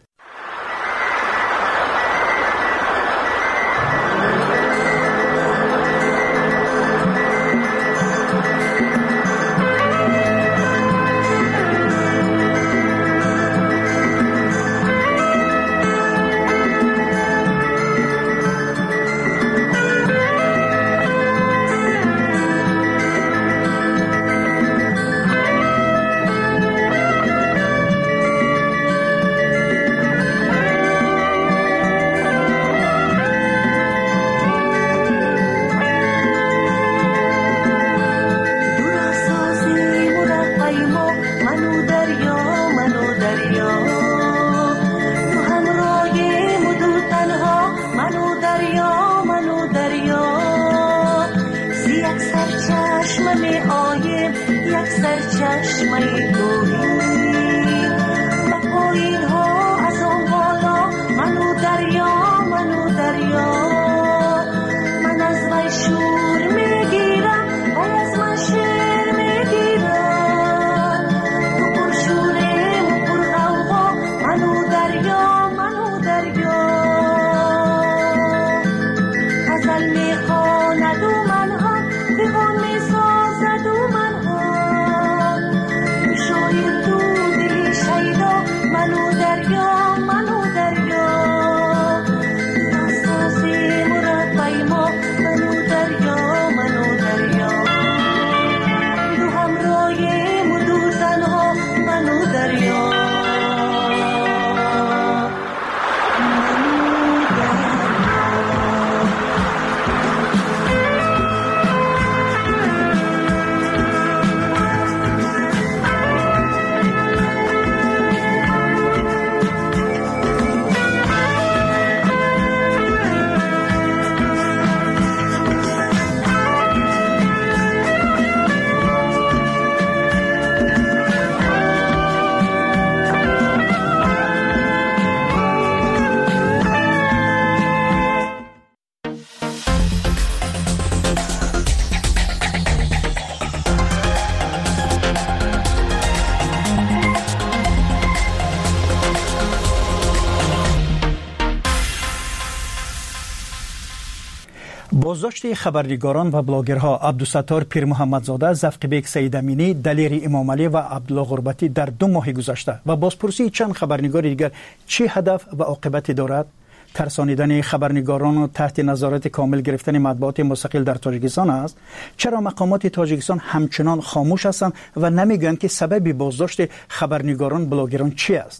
بازداشت خبرنگاران و بلاگرها عبدالستار پیر محمدزاده، زفقبیک سید امینی، دلیر امام علی و عبدالله غربتی در 2 ماه گذشته و بازپرسی چند خبرنگار دیگر چه هدف و عاقبتی دارد؟ ترسانیدن خبرنگاران و تحت نظارت کامل گرفتن مطبوعات مستقل در تاجیکستان است. چرا مقامات تاجیکستان همچنان خاموش هستند و نمیگویند که سبب بازداشت خبرنگاران بلاگران چی است؟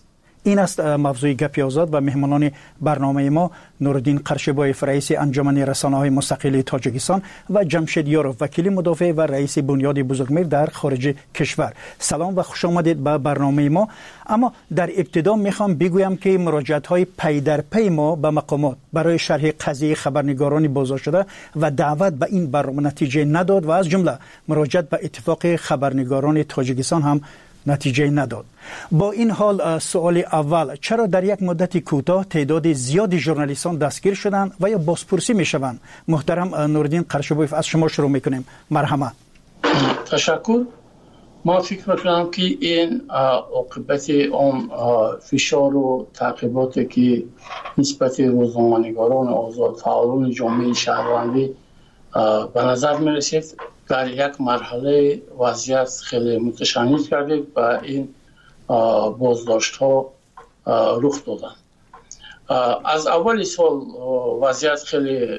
این است موضوع گپی آزاد و مهمانان برنامه ما نورالدین قرشبایف رئیس انجمن رسانه‌های مستقل تاجیکستان و جمشید یاروف وکیل مدافع و رئیس بنیاد بزرگمیر در خارج کشور. سلام و خوش آمدید به برنامه ما. اما در ابتدا میخوام بگویم که مراجعت‌های پی در پی ما به مقامات برای شرح قضیه خبرنگاران بازداشت شده و دعوت به این برنامه نتیجه نداد و از جمله مراجعت به اتفاق خبرنگاران تاجیکستان هم نتیجه نداد. با این حال سوال اول، چرا در یک مدت کوتاه تعداد زیادی ژورنالیستان دستگیر شدند و یا بازپرسی میشوند؟ محترم نورالدین قرشبایف از شما شروع میکنیم. مرحمت. تشکر. ما فکر میکنم که این عاقبت اون فشار و تعقیباتی که نسبت روزنامه‌نگاران آزاد فعالان جامعه شهروندی به نظر میرسید در یک مرحله وضعیت خیلی متشنج کردید و این بازداشت ها رخ دادن. از اول سال وضعیت خیلی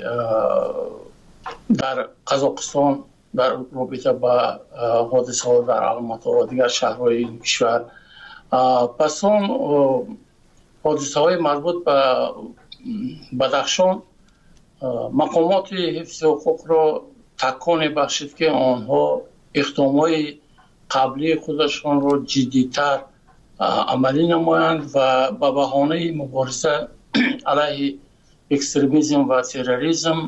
در قزاقستان در رابطه با حادثه ها در الماتا و دیگر شهرهای این کشور، پس اون حادثه های مربوط به بدخشان مقامات حفظ حقوق را تکان بخشید که آنها اقدامات قبلی خودشان را جدیتر عملی نمایند و به بهانه مبارزه علیه اکستریمیسم و تروریسم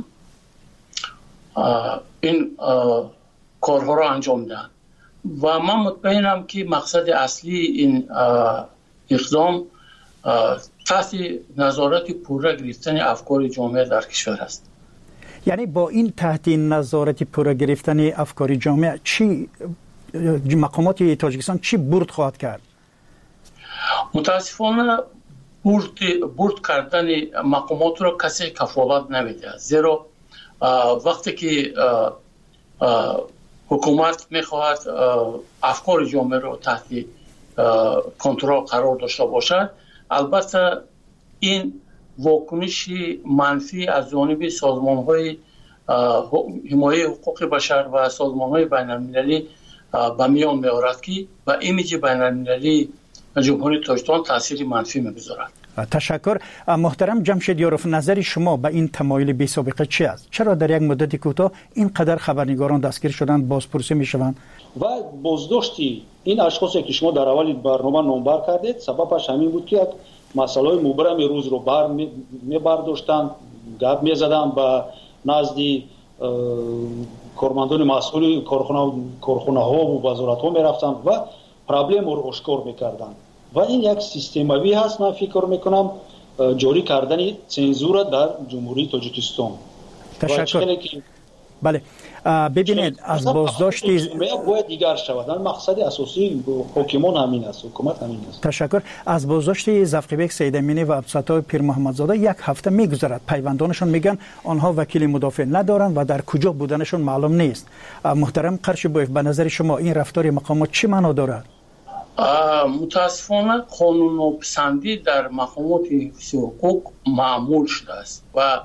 این کارها را انجام دهند. و من مطمئنم که مقصد اصلی این اقدام تحت نظارت پوره گرفتن افکار جامعه در کشور است. یعنی با این تحت نظارت پوره گرفتن افکار جامعه چی مقامات تاجیکستان چی برد خواهد کرد؟ متاسفانه برد کردن مقامات را کسی کفالت نمیده، زیرا وقتی که حکومت میخواهد افکار جامعه را تحت کنترل قرار داشته باشد، البته این واکنش منفی از جانب سازمان‌های حمایت حقوق بشر و سازمان‌های بین‌المللی به میان می‌آورد که و ایمیج بین‌المللی جمهوری تاجیکستان تاثیر منفی می‌گذارد. تشکر. محترم جمشید یاروف، نظر شما به این تمایل بی سابقه چی است؟ چرا در یک مدت کوتاه اینقدر خبرنگاران دستگیر شدند، بازپرسی می‌شوند؟ و بازداشتی این اشخاصی که شما در اول برنامه نامبر کردید سببش همین بود که مسائل مبرم روز رو می‌برداشتند، گپ می‌زدند به نزد کارمندان مسئول کارخانه‌ها و وزارت‌ها می‌رفتند و پرابلم رو آشکار می‌کردند. و این یک سیستماوی هست. من فکر میکنم جاری کردن چنزور در جمهوری تاجیکستان. تشکر. بله ببینید از بازداشتی باید دیگر شود. مقصد اساسی حکومت همین است، حکومت همین است. تشکر. از بازداشت ظفربک سیدامینی و عبدالستار پیر محمدزاده یک هفته میگذرد. پیوندانشون میگن آنها وکیل مدافع ندارند و در کجا بودنشون معلوم نیست. محترم قرشبایف، به نظر شما این رفتار مقامات چی معنا دارد؟ متاسفانه قانون پسندی در مقامات حفظ حقوق معمول شده است و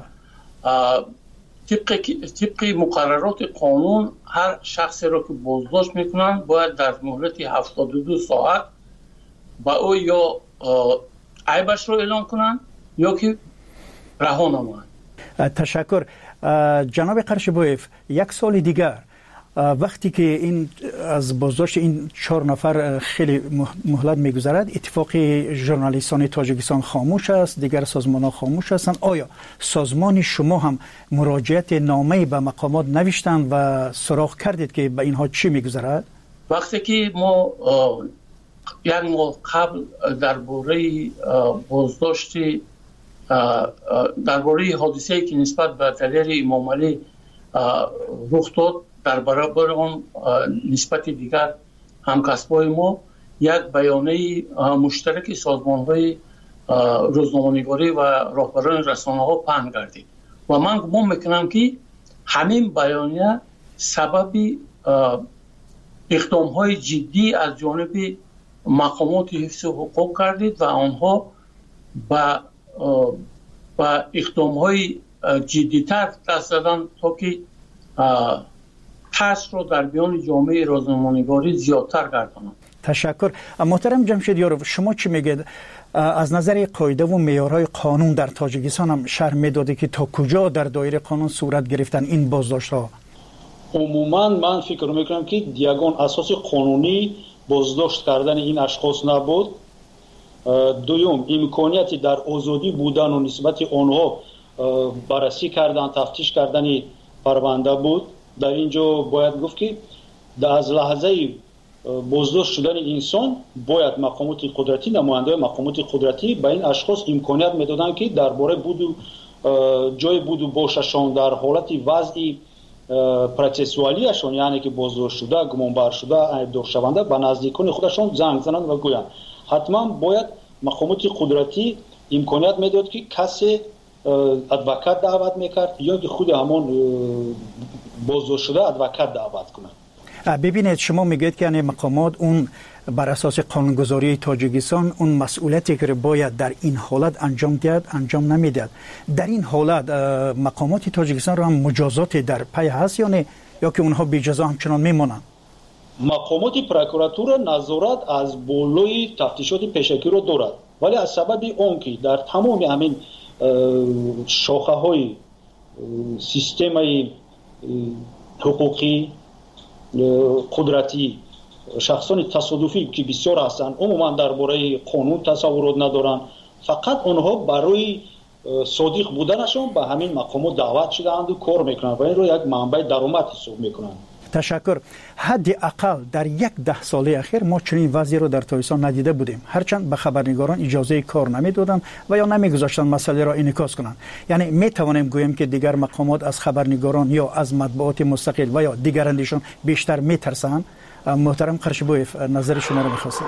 طبق مقررات قانون هر شخصی را که بازداشت میکنند باید در مهلت 72 ساعت با او یا عیبش را اعلام کنند یا که رها نمایند. تشکر. جناب قرشبایف، یک سال دیگر وقتی که این از بازداشت این 4 نفر خیلی مهلت میگذرد، اتفاق ژورنالیستان تاجیکستان خاموش است، دیگر سازمان‌ها خاموش هستند. آیا سازمان شما هم مراجعت نامه‌ای به مقامات نوشتند و سراغ کردید که به اینها چی میگذرد؟ وقتی که ما یک ماه قبل درباره بازداشت درباره حادثه‌ای که نسبت به طلیر امام علی رخ داد، در برابر آن نسبت دیگر همکسبای ما یک بیانیه مشترک سازمان‌های روزنامه‌نگاری و راهبران رسانه‌ها پهن گردید و من گمان میکنم که همین بیانیه سبب اقدام‌های جدی از جانب مقامات حفظ حقوق گردید و آنها با اقدام‌های جدی‌تر دست زدند تا که تاثیر رو در بیان جامعه روزنامه‌نگاری زیادتر گردانند. تشکر. محترم جمشید یاروف، شما چی میگید از نظر قاعده و معیارهای قانون در تاجیکستان هم شرح میداده که تا کجا در دایره قانون صورت گرفتن این بازداشت‌ها؟ عموما من فکر میکنم که یگان اساس قانونی بازداشت کردن این اشخاص نبود. دوم، امکانیتی در آزادی بودن و نسبت آنها بررسی کردن، تفتیش کردن پرونده بود. در اینجا باید گفت که از لحظه بازداشت شدن انسان باید مقامات قدرتی، نماینده مقامات قدرتی به این اشخاص امکانیت میدادن که درباره جای بود و باششان در حالت وضعی پروسسوالیشون، یعنی که بازداشت شده، گمانبر شده، ایبدار شونده، به نزدیکان خودشون زنگ زنند و گویند. حتما باید مقامات قدرتی امکانیت میداد که کسی ادوکات دعوت میکرد یا که خود همون بازداشت شده ادوکات دعوت کنند. ببینید شما میگید که یعنی مقامات اون بر اساس قانونگذاری تاجیکستان اون مسئولیتی که باید در این حالت انجام دهد انجام نمیدهد. در این حالت مقامات تاجیکستان رو هم مجازاتی در پی هست یا نه، یا که اونها بی جزا همچنان میمونند؟ مقامات پروکراتور نظارت از بالای تفتیشات پیشکی رو دارد، ولی از سبب اون که در تمام همین شاخه های سیستم حقوقی قدرتی شخصان تصادفی که بسیار هستند عموما درباره قانون تصورات ندارند، فقط آنها برای صادق بودنشون به همین مقامات دعوت شدند و کار میکنند و این رو یک منبع درآمد حساب میکنند. تشکر. حداقل در 10 ساله اخیر ما چنین وضعی رو در تاجیکستان ندیده بودیم، هرچند به خبرنگاران اجازه کار نمیدادند و یا نمیگذاشتند مسئله را انعکاس کنند. یعنی میتوانیم گوییم که دیگر مقامات از خبرنگاران یا از مطبوعات مستقل و یا دیگر اندیشان بیشتر میترسند. محترم قرشبویف، نظر شما رو میخواستم.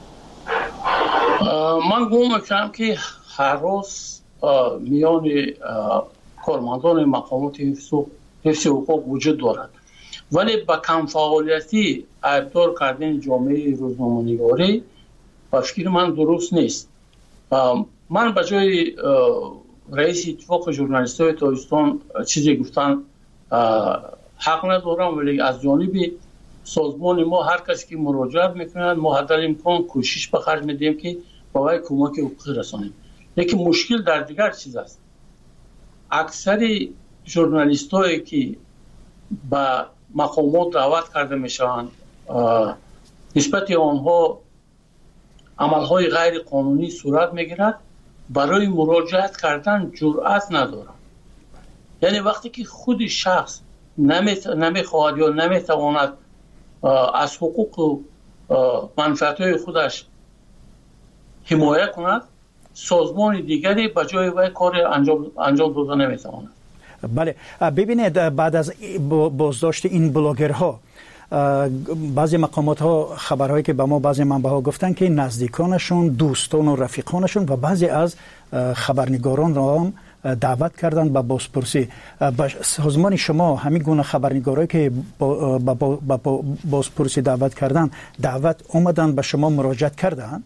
من گمان میکنم که هر روز میان کارمندان مقامات حفظ حقوق وجود دارد، ولی با کم فعالیتی ایبدار کردن جامعه روزنامه‌نگاری با فکر من درست نیست. من به جای رئیس اتفاق ژورنالیست‌های تاجیکستان چیزی گفتن حق ندارم، ولی از جانب سازمان ما هر کسی که مراجعت میکنند ما حد الامکان کوشش به خرج میدیم که با وی کمک حقوقی رسانیم. لیکن مشکل در دیگر چیز است. اکثر ژورنالیست‌هایی که با مقامات دعوت کرده میشوند نسبت آنها عملهای غیر قانونی صورت میگیرد، برای مراجعت کردن جرأت ندارند. یعنی وقتی که خود شخص نمیخواهد یا نمیتواند از حقوق و منفعت‌های خودش حمایت کند، سازمان دیگری به جای وی کار انجام داده نمیتواند. بله، ببینید بعد از بازداشت این بلاگرها بعضی مقامات ها خبرهایی که به ما بعضی منبع‌ها گفتن که نزدیکانشون، دوستان و رفیقانشون و بعضی از خبرنگاران را هم دعوت کردن به بازپرسی. سازمان شما همین گونه خبرنگارایی که با بازپرسی دعوت کردن اومدن به شما مراجعت کردن؟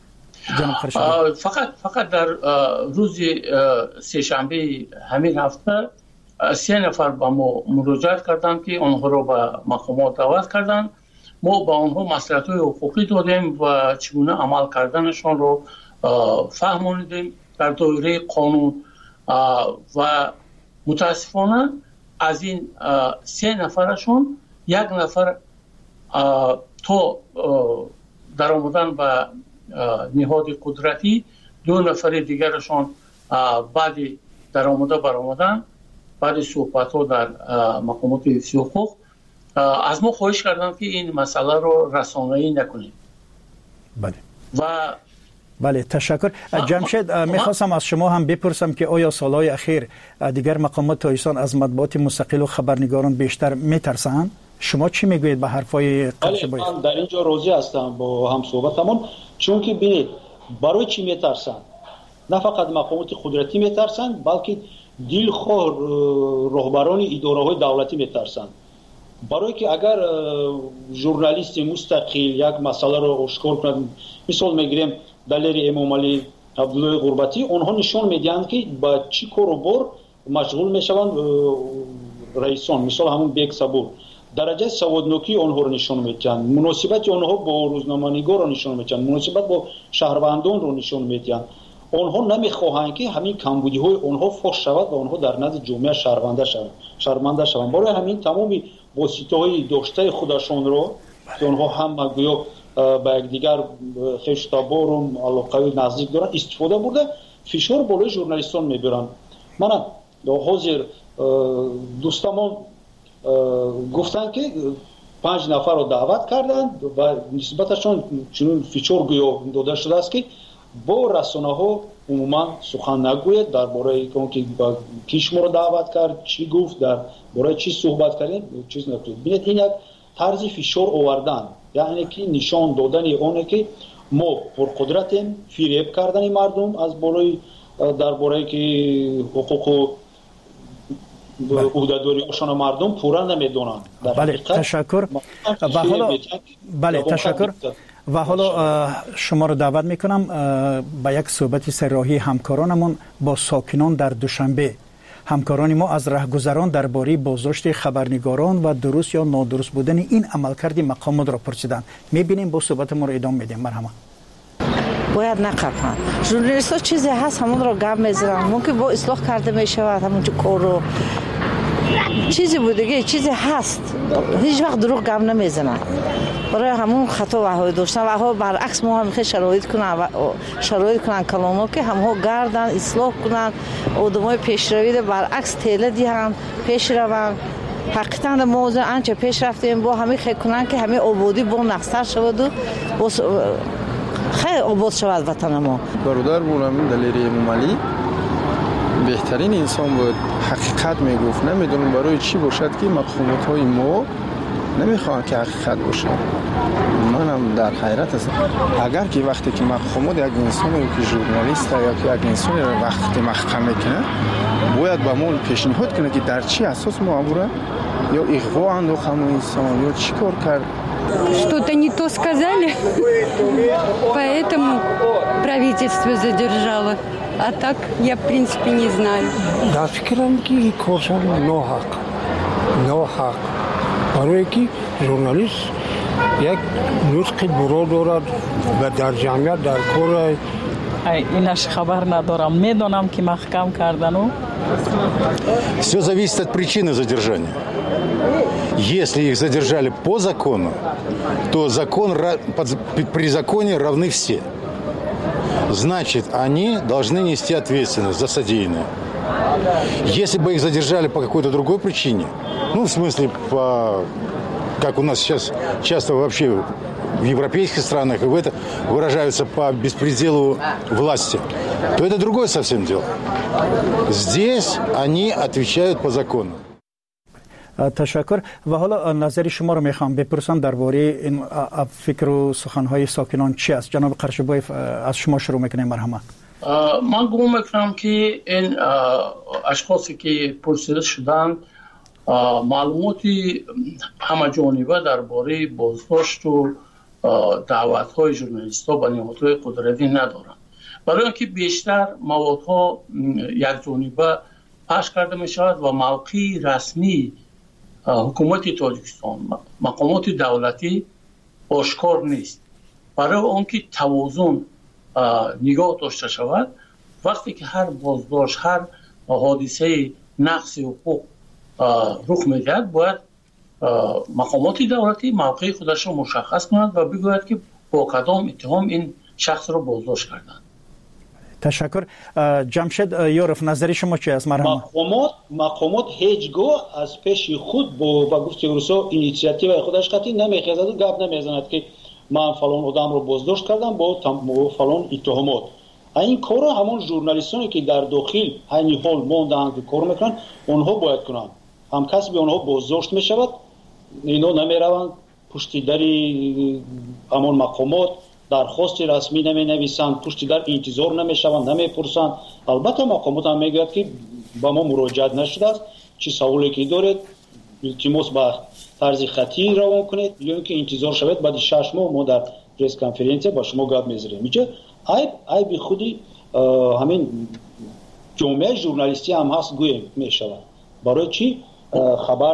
فقط در روز سه‌شنبه همین هفته 3 نفر با ما مراجعت کردند که آنها را به مقامات دعوت کردند. ما با آنها مصلحت‌های حقوقی دادیم و چگونه عمل کردنشان را فهماندیم در دایره قانون و متاسفانه از این 3 نفرشون 1 نفر تا در آمدن به نهاد قدرتی، 2 نفر دیگرشان بعد در آمدن بعد صحبت‌ها در مقامات حفظ حقوق از ما خواهش کردند که این مسئله رو رسانه‌ای نکنیم. بله تشکر. جمشید میخواستم از شما هم بپرسم که آیا سالهای اخیر دیگر مقامات تاجیکستان از مطبوعات مستقل و خبرنگاران بیشتر میترسند؟ شما چی میگویید به حرفای قرشبویف؟ من در اینجا راضی هستم با هم صحبتمون، چون که ببینید برای چی میترسن؟ نه فقط مقامات قدرتی میترسن، بلکه دلخواه رهبران اداره‌های دولتی میترسن. برای که اگر ژورنالیست مستقل یک مسئله رو آشکار کنه، مثال میگیریم دلیر امام علی عبدالله غربتی، اونها نشون میدن که با چی کار و بار مشغول میشوند رئیسان، مثال همون بیگ صبور. дараҷаи саводнокии онҳоро нишон медиҳанд, муносибати онҳо бо рӯзноманигорро нишон медиҳанд, муносибат бо шаҳрвандонро нишон медиҳанд. онҳо намехоҳанд ки ҳамин камбудиҳои онҳо фош шавад ва онҳо дар назди ҷомеа шарманда шаванд. барои ҳамин тамоми воситаҳои доштаи худашонро ки онҳо ҳама гӯё ба якдигар хештабору алоқаи наздик доранд истифода бурда фишор болои журналистон мебаранд. мана ҳозир дӯстамон гуфтанд ки 5 нафарро даъват карданд ва нисбаташон чунин фишор гӯё дода шудааст ки бо расонаҳо умуман сухан нагӯед дар бораи он ки киш моро даъват кард чӣ гуфт, дар бораи чӣ суҳбат кардем чиз накунед. бинед ин як тарзи фишор овардан, яъне ки нишон додани оне ки мо пурқудратем, фиреб кардани мардум аз болои дар бораи ки ҳуқуқу уҳдадориҳошона мардум пурра намедонанд. бале ташаккур. Ташаккур. و حالا شما رو دعوت میکنم به یک صحبت سرراهی همکارانمون با ساکنان در دوشنبه. همکاران ما از راهگذران درباره بازداشت خبرنگاران و درست یا نادرست بودن این عملکرد مقامات را پرسیدند. میبینیم با صحبت ما رو ادامه میدیم. مرحبا. باید نقبن. ژورنالیست‌ها چیزی هست همون رو گپ میزنن. ممکن با اصلاح کرده میشود همون کار رو چیزی بوده چیزی هست هیچ وقت دروغ گپ نمیزنن. برای همون خطا وهای داشتن و ها برعکس ما هم شرایط کنن کلانو که همها گردن اصلاح کنن آدمای پیشروی برعکس تله دیهن پیش روند. حقیقتا ما آنچه پیش رفتیم با همه خیلی کنن که همه آبادی با نقصر شود و خیلی آباد شود وطن ما. برادر بودم دلیری مومالی بهترین انسان بود، حقیقت میگفت. نمیدونم برای چی باشد که مقامات های ما نمیخوان که حقیقت باشه. منم در حیرت هستم. اگر که وقتی که مقامات یک انسانی که ژورنالیست یا که یک انسانی را وقتی محکم میکنه باید به ما پیشنهاد کنه که در چی اساس معموله یا اغوا انداخت همون انسان یا چی کار کرد. Что-то не то сказали, поэтому правительство задержало. А так я, в принципе, не знаю. Да, фикрам ки коршан ноҳақ. барое ки журналист як нутқи буро дорад ва дар ҷамъият дар кор инаш хабар надорам. Медонам ки маҳкам кардану. Все зависит от причины задержания. Если их задержали по закону, то при законе равны все. Значит, они должны нести ответственность за содеянное. Если бы их задержали по какой-то другой причине, ну, в смысле, как у нас сейчас часто вообще в европейских странах и в это выражаются по беспределу власти, то это другое совсем дело. Здесь они отвечают по закону. تشکر. و حالا نظر شما رو میخوام بپرسم درباره این فکر و سخنهای ساکنان چی است؟ جناب قرشبایف از شما شروع میکنیم. مرحبا. من گمان میکنم که این اشخاصی که پرسیده شدند معلوماتی همه جانبه درباره بازداشت و دعوت‌های ژورنالیست‌ها به نهادهای قدرتی ندارند. برای اینکه بیشتر موادها یک جانبه پخش کرده میشود و موقع رسمی حکومت تاجیکستان مقامات دولتی آشکار نیست. برای آنکه توازن نگاه داشته شود وقتی که هر بازداشت هر حادثه نقض حقوق رخ میدهد باید مقامات دولتی موقع خودش را مشخص کنند و بگوید که با کدام اتهام این شخص را بازداشت کردند. تشکر. جمشید یورف نظری شما چی است؟ مقامات هیچگاه از پیش خود با گفته روسا اینیشیاتیو خودش قطعی نمیخیزد و گپ نمیزند که من فلان آدم رو بازداشت کردم با فلان اتهامات. این کارو همون ژورنالیستانی که در داخل همین حال موندن که کار میکنن اونها باید کنن. هم کسی به اونها بازداشت میشود اینا نمیروند پشت دری همون مقامات درخواست رسمی نمی‌نویسند، پشت در انتظار نمی‌شوند، نمی‌پرسند. البته مقامات هم میگوید که با ما مراجعت نشده است، چه سوالی که دارید التماس به طرز خطی روان کنید یا اینکه انتظار شود بعد 6 ماه ما در پرس کنفرانس با شما گپ می‌زنیم. میگه عیب خودی همین جامعه ژورنالیستی هم هست گویم میشود. برای چی خبر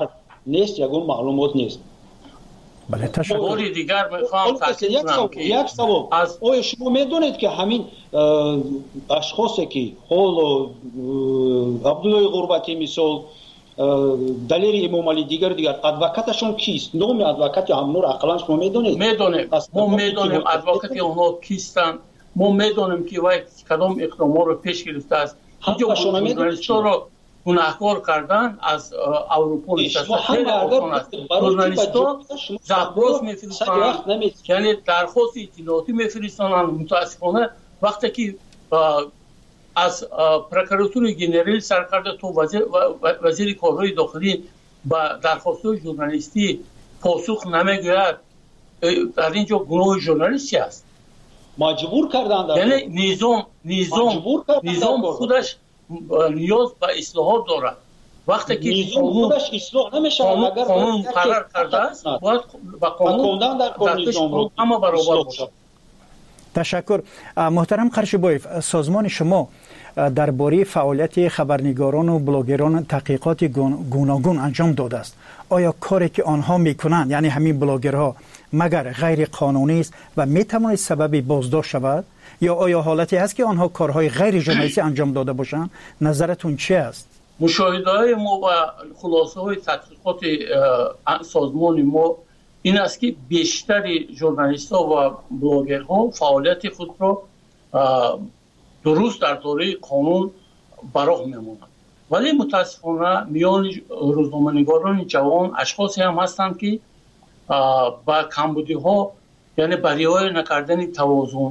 نیست یگون معلومات نیست. بله تشکر. باری دیگر میخوام تاکید کنم که یک سوال از آیا شما میدونید که همین اشخاصی که حال عبدالله غربتی مثال دلیل امام علی دیگر ادوکاتشون کیست؟ نام ادوکات هم نور عقلا شما میدونید؟ میدونیم ما میدونیم ادوکات اونها کیستن، ما میدونیم که وای کدام اقدامات رو پیش گرفته است. اینجا ژورنالیست‌ها رو گناهکار کردن از اروپا نشسته خیلی آسان است. ژورنالیست‌ها زبراس میفرستند، یعنی درخواست اطلاعاتی میفرستند. متاسفانه وقتی که از پروکراتور جنرال سرکرده تو وزیر کارهای داخلی با درخواست ژورنالیستی پاسخ نمیگوید، در اینجا گناه ژورنالیستی است. مجبور کردند، یعنی نظام خودش نیاز به اصلاحات دارد. وقتی که نظام خودش اصلاح نمیشه اگر قانون قرار کرده است باید با قانون در نظام رو اما برابر باشد. تشکر. محترم قرشبایف، سازمان شما درباره فعالیت خبرنگاران و بلاگران تحقیقات گوناگون انجام داده است. آیا کاری که آنها میکنند، یعنی همین بلاگرها، مگر غیر قانونی است و میتواند سبب بازداشت شود، یا آیا حالتی هست که آنها کارهای غیر ژورنالیستی انجام داده باشند؟ نظرتون چی است؟ مشاهده‌های ما و خلاصه‌های تحقیقات سازمان ما این است که بیشتر ژورنالیست‌ها و بلاگرها فعالیت خود را درست در دایره قانون براه می‌مانند، ولی متاسفانه میان روزنامه‌نگاران جوان اشخاصی هم هستند که با کمبودی‌ها، یعنی با رعایت نکردن توازن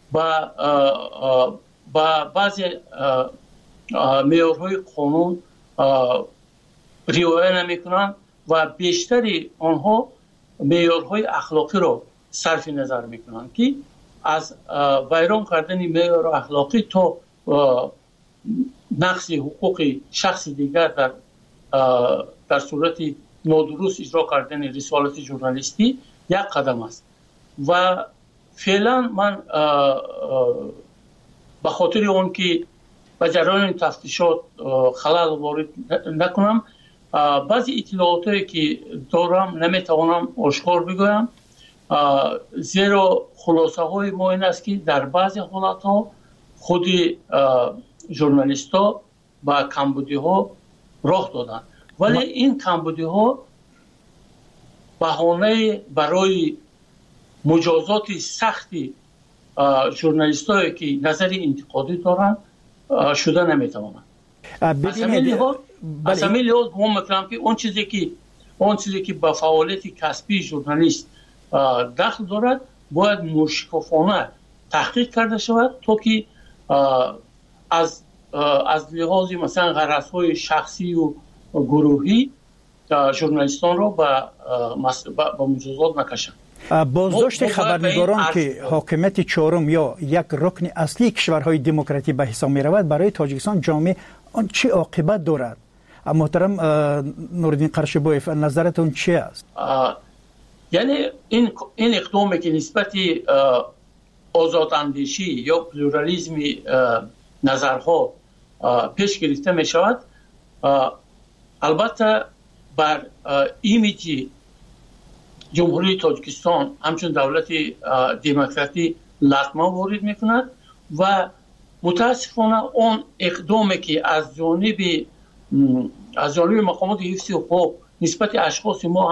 با بعضی معیارهای قانون رعایت نمی‌کنند و بیشتری آنها معیارهای اخلاقی را صرف نظر می‌کنند که از ویران کردن معیار اخلاقی تا نقض حقوق شخص دیگر در صورت نادرست اجرا کردن رسالت ژورنالیستی یک قدم است. و فعلا من به خاطر اون که به جریان تفتیشات خلل وارد نکنم، بعضی اطلاعاتی که دارم نمیتوانم آشکار بگویم، زیرا خلاصه های ما این است که در بعضی حالات ها خود ژورنالیست ها با کمبودی ها راه دادن، ولی این کمبودی ها بهانه برای مجازات سختی ژورنالیست هایی که نظر انتقادی دارن شده نمیتوانند. از همین لحاظ هم میکنم که اون چیزی که به فعالیت کسبی ژورنالیست دخل دارد باید مشکفانه تحقیق کرده شود تا که از لحاظ مثلا غرض‌های شخصی و گروهی ژورنالیستان را به مجازات نکشند. بازداشت خبرنگاران که حاکمیت چهارم یا یک رکن اصلی کشورهای دموکراتی به حساب می رود، برای تاجیکستان جامعه آن چه عاقبت دارد؟ محترم نورالدین قرشبایف، نظرتون چی است؟ یعنی این اقدامی که نسبت آزاداندیشی یا پلورالیسم نظرها پیش گرفته می شود، البته بر ایمیج جمهوری تاجیکستان همچون دولت دموکراتی لطمه وارد می کند و متاسفانه اون اقدامی که از جانب مقامات حفظ حقوق نسبت اشخاص ما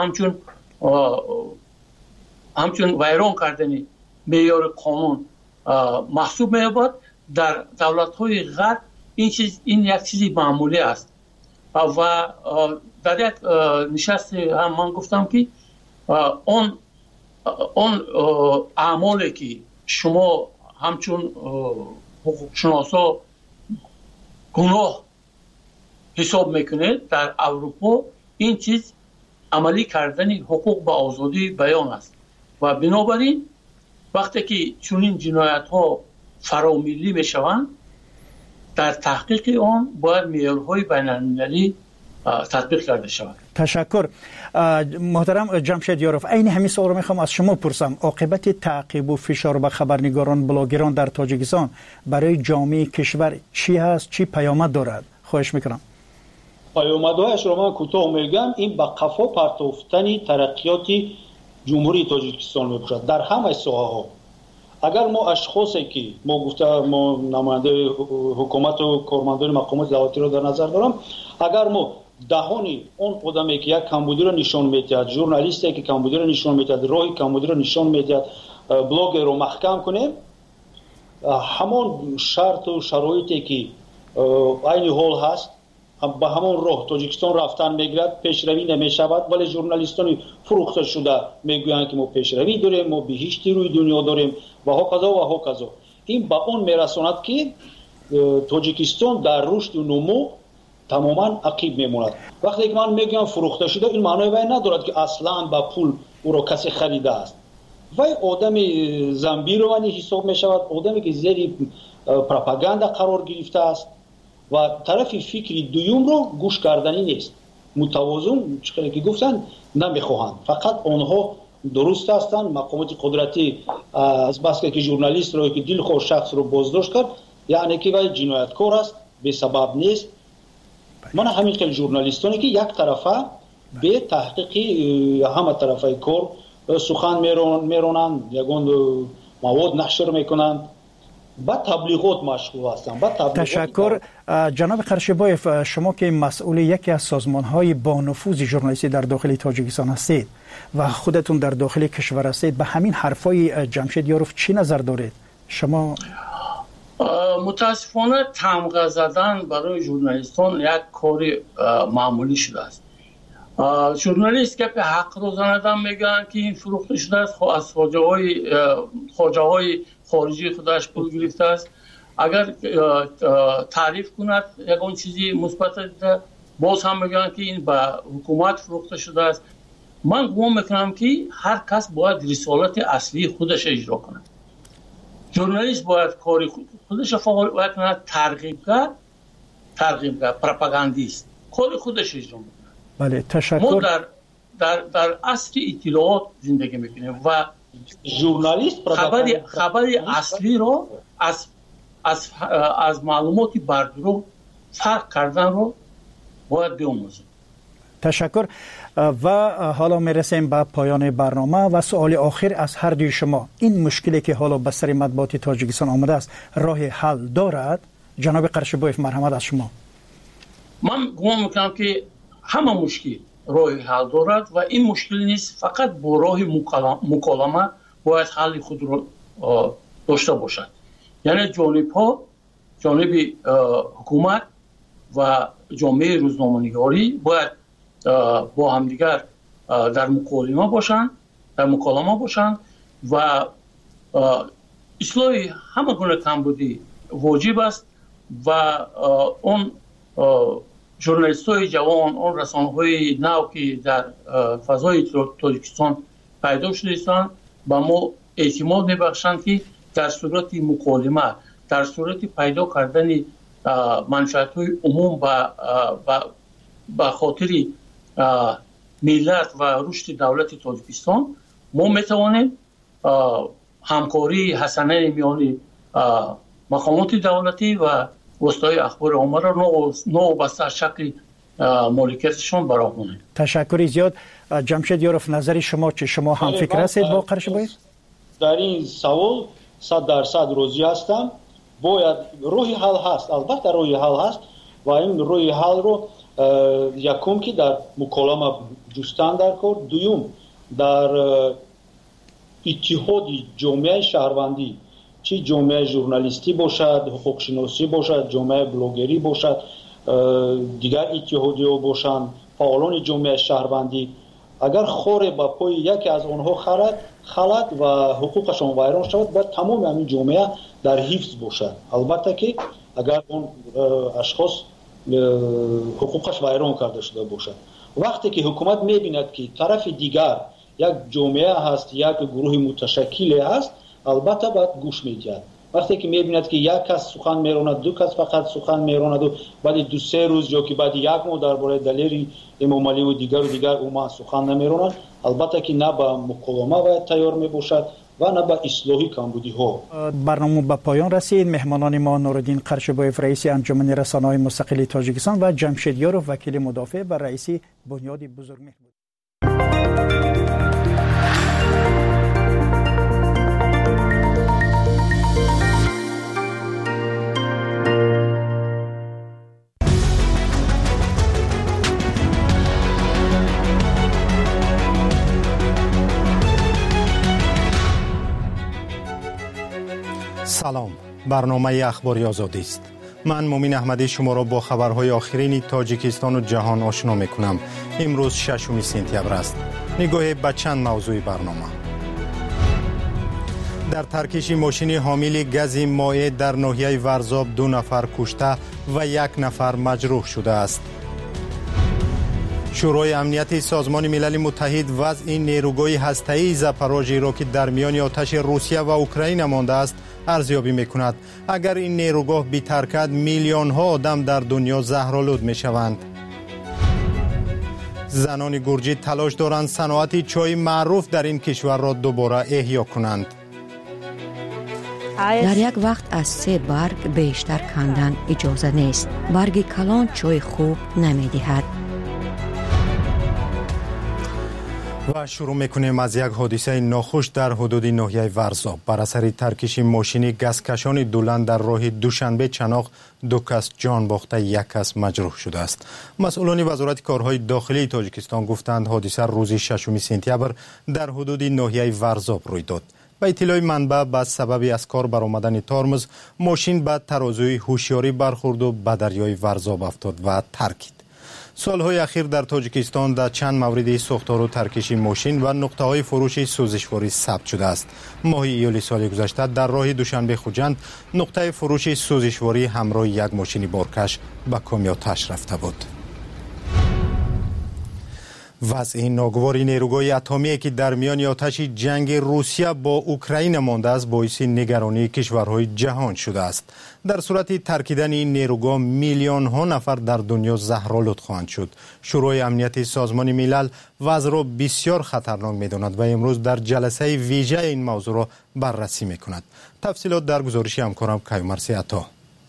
همچون ویران کردن معیار قانون محسوب می‌یابد، در دولت‌های غرب این یک چیزی معمولی است. و در یک نشست هم من گفتم که اون اعمالی که شما همچون حقوقشناسا گناه حساب میکنید در اروپا، این چیز عملی کردن حقوق به آزادی بیان است و بنابراین وقتی که چنین جنایت ها فرامیلی میشوند، در تحقیق آن باید معیارهای بین‌المللی تطبیق کرده شود. تشکر. محترم جمشید یاروف، این همین سوال رو میخوام از شما پرسم. عاقبت تعقیب و فشار به خبرنگاران بلاگران در تاجیکستان برای جامعه کشور چی هست، چی پیامد دارد؟ خواهش میکنم. پیامدهایش رو من کوتاه میگم. این به قفا پرتافتن ترقیات جمهوری تاجیکستان میباشد در همه ساحه‌ها. اگر ما اشخاصی که ما نماینده حکومت و کارمندان مقامات دولتی رو در نظر دارم، اگر ما دهانی اون آدمی که یک کمبودی رو نشان میدهد، ژورنالیستی که کمبودی رو نشان میدهد، راهی کمبودی رو نشان میدهد، بلاگ رو محکم کنیم، همون شرط و شرایطی که عین حال هست به همون راه تاجیکستان رفتن میگیرد، پیشروی نمیشود. ولی ژورنالیستان فروخته شده میگویند که ما پیشروی داریم، ما بهشتی روی دنیا داریم و هاکذا و هاکذا. این به اون میرساند که تاجیکستان در رشد و نمو تماما عقیب میموند. وقتی که من میگم فروخته شده، این معنی وای ندارد که اصلا با پول او را کسی خریده است. وای آدم زنبیروانی حساب میشود، آدمی که زیر پروپاگاندا قرار گرفته است و طرف فکری دوم رو گوش کردنی نیست. متوازن چقدر که گفتن نمیخواهند، فقط آنها درست هستند. مقامات قدرتی از بس که ژورنالیست رو که دلخواه شخص رو بازداشت کرد، یعنی که وای جنایتکار است، به سبب نیست. من همین خیلی ژورنالیستانی که یک طرفه به تحقیقی همه طرفه کار سخن میرونند، یگان مواد نشر میکنند، با تبلیغات مشغول هستند. تشکر جناب قرشبایف، شما که مسئول یکی از سازمان‌های با نفوذ ژورنالیستی در داخل تاجیکستان هستید و خودتون در داخل کشور هستید، به همین حرفای جمشید یاروف چی نظر دارید شما؟ متاسفانه تمغه زدن برای ژورنالیستان یک کار معمولی شده است. ژورنالیست که به حق روزانه میگن که این فروخته شده است، از خواجه های خارجی خودش پول گرفته است. اگر تعریف کند یکون چیزی مثبت باز هم میگن که این به حکومت فروخته شده است. من گمان میکنم که هر کس باید رسالت اصلی خودش اجرا کنه. ژورنالیست باید کاری خودش فعال کنه، ترغیبگر، پروپاگاندیست کاری خودش اجرا میکنه. بله تشکر. ما در عصر اطلاعات زندگی میکنیم و ژورنالیست خبری اصلی رو از معلوماتی بردروغ فرق کردن رو باید بیاموزیم. تشکر. و حالا میرسیم به پایان برنامه و سوال آخر از هر دوی شما، این مشکلی که حالا به سر مطبوعات تاجیکستان آمده است راه حل دارد؟ جناب قرشبایف مرحمت از شما. من گمان میکنم که همه مشکل راه حل دارد و این مشکل نیست، فقط با راه مکالمه باید حل خود رو داشته باشد. یعنی جانب حکومت و جامعه روزنامه‌نگاری باید با همدیگر در مکالمه باشند و اصلاح همه گونه کمبودی واجب است و اون ژورنالیست‌های جوان، اون رسانه‌های نو که در فضای تاجیکستان پیدا شده‌اند با ما اعتماد می‌بخشند که در صورت مکالمه، در صورت پیدا کردن منفعت‌های عموم به خاطر ملت و رشد دولت تاجیکستان ما می‌توانیم همکاری حسنه میان مقامات دولتی و وسایل اخبار عامه را نوبسته شکل مالکیتشون برآورده. تشکر زیاد. جمشید یاروف، نظر شما چه؟ شما هم فکر هستید با قرشبایف؟ در این سوال 100% راضی هستم. باید روی حل هست، البته روی حل هست و این روی حل رو یکم که در مکالمه جستن در کار، دوم در اتحاد جامعه شهروندی، چی جامعه ژورنالیستی باشد، حقوق شناسی باشد، جامعه بلاگری باشد، دیگر اتحادیه باشند، فعالان جامعه شهروندی، اگر خور با پای یکی از آنها خلد و حقوقشان ویران شود، باید تمام همین جامعه در حفظ باشد. البته که اگر اون اشخاص حقوقش ویران کرده شده باشد، وقتی که حکومت میبیند که طرف دیگر یک جامعه هست، یک گروه متشکل هست، البته باید گوش میدهد. وقتی که میبیند که یک کس سخن میراند، دو کس فقط سخن میراند و بعد 2-3 روز یا که بعد یک ماه درباره دلیل امام علی و دیگر عموما سخن نمیرانند، البته که نه با مکالمه باید تیار میباشد و نه به اصلاح کمبودی ها. برنامه به پایان رسید. مهمانان ما نورالدین قرشبایف رئیس انجمن رسانه‌های مستقل تاجیکستان و جمشید یاروف وکیل مدافع بر رئیسی بنیاد بزرگمهر بود. سلام، برنامه اخباری آزادی است. من مومین احمدی شما را با خبرهای آخرین تاجیکستان و جهان آشنا می‌کنم. امروز 6 سپتامبر است. نگاه به چند موضوع برنامه. در ترکیش ماشین حامل گاز مایع در ناحیه ورزاب 2 نفر کشته و 1 نفر مجروح شده است. شورای امنیت سازمان ملل متحد وضع نیروگاه هسته‌ای زاپاروژی را که در میان آتش روسیه و اوکراین مانده است ارزیابی می‌کند. اگر این نیروگاه بی‌حرکت میلیون‌ها آدم در دنیا زهرآلود می‌شوند. زنان گرجی تلاش دارند صنعت چای معروف در این کشور را دوباره احیا کنند. در یک وقت از 3 برگ بیشتر کندن اجازه نیست. برگ کلان چای خوب نمی‌دهد. و شروع میکنیم از یک حادثه ناخوش در حدود ناحیه ورزاب. بر اثر ترکیش ماشین گازکشان دولن در راه دوشنبه چناق 2 کس جان باخته 1 کس مجروح شده است. مسئولان وزارت کارهای داخلی تاجیکستان گفتند حادثه روز 6 سپتامبر در حدود ناحیه ورزاب روی داد. به اطلاع منبع به سبب از کار برآمدن ترمز ماشین به ترازوی هوشیاری برخورد و به دریای ورزاب افتاد و ترکید. سالهای اخیر در تاجیکستان در چند مورد سوختار و ترکیش ماشین و نقطه‌های فروش سوزشواری ثبت شده است. ماه ایول سال گذشته در راه دوشنبه خوجند نقطه فروش سوزشواری همراه یک ماشین بارکش به کامی آتش رفته بود. وضع ناگوار نیروگاه اتمی که در میان آتش جنگ روسیه با اوکراین مانده است باعث نگرانی کشورهای جهان شده است. در صورت ترکیدن این نیروگاه میلیون ها نفر در دنیا زهرآلود خواهند شد. شورای امنیت سازمان ملل وضع را بسیار خطرناک می‌داند و امروز در جلسه ویژه این موضوع را بررسی می‌کند. تفصیلات در گزارش همکارم کیومرثی عطا.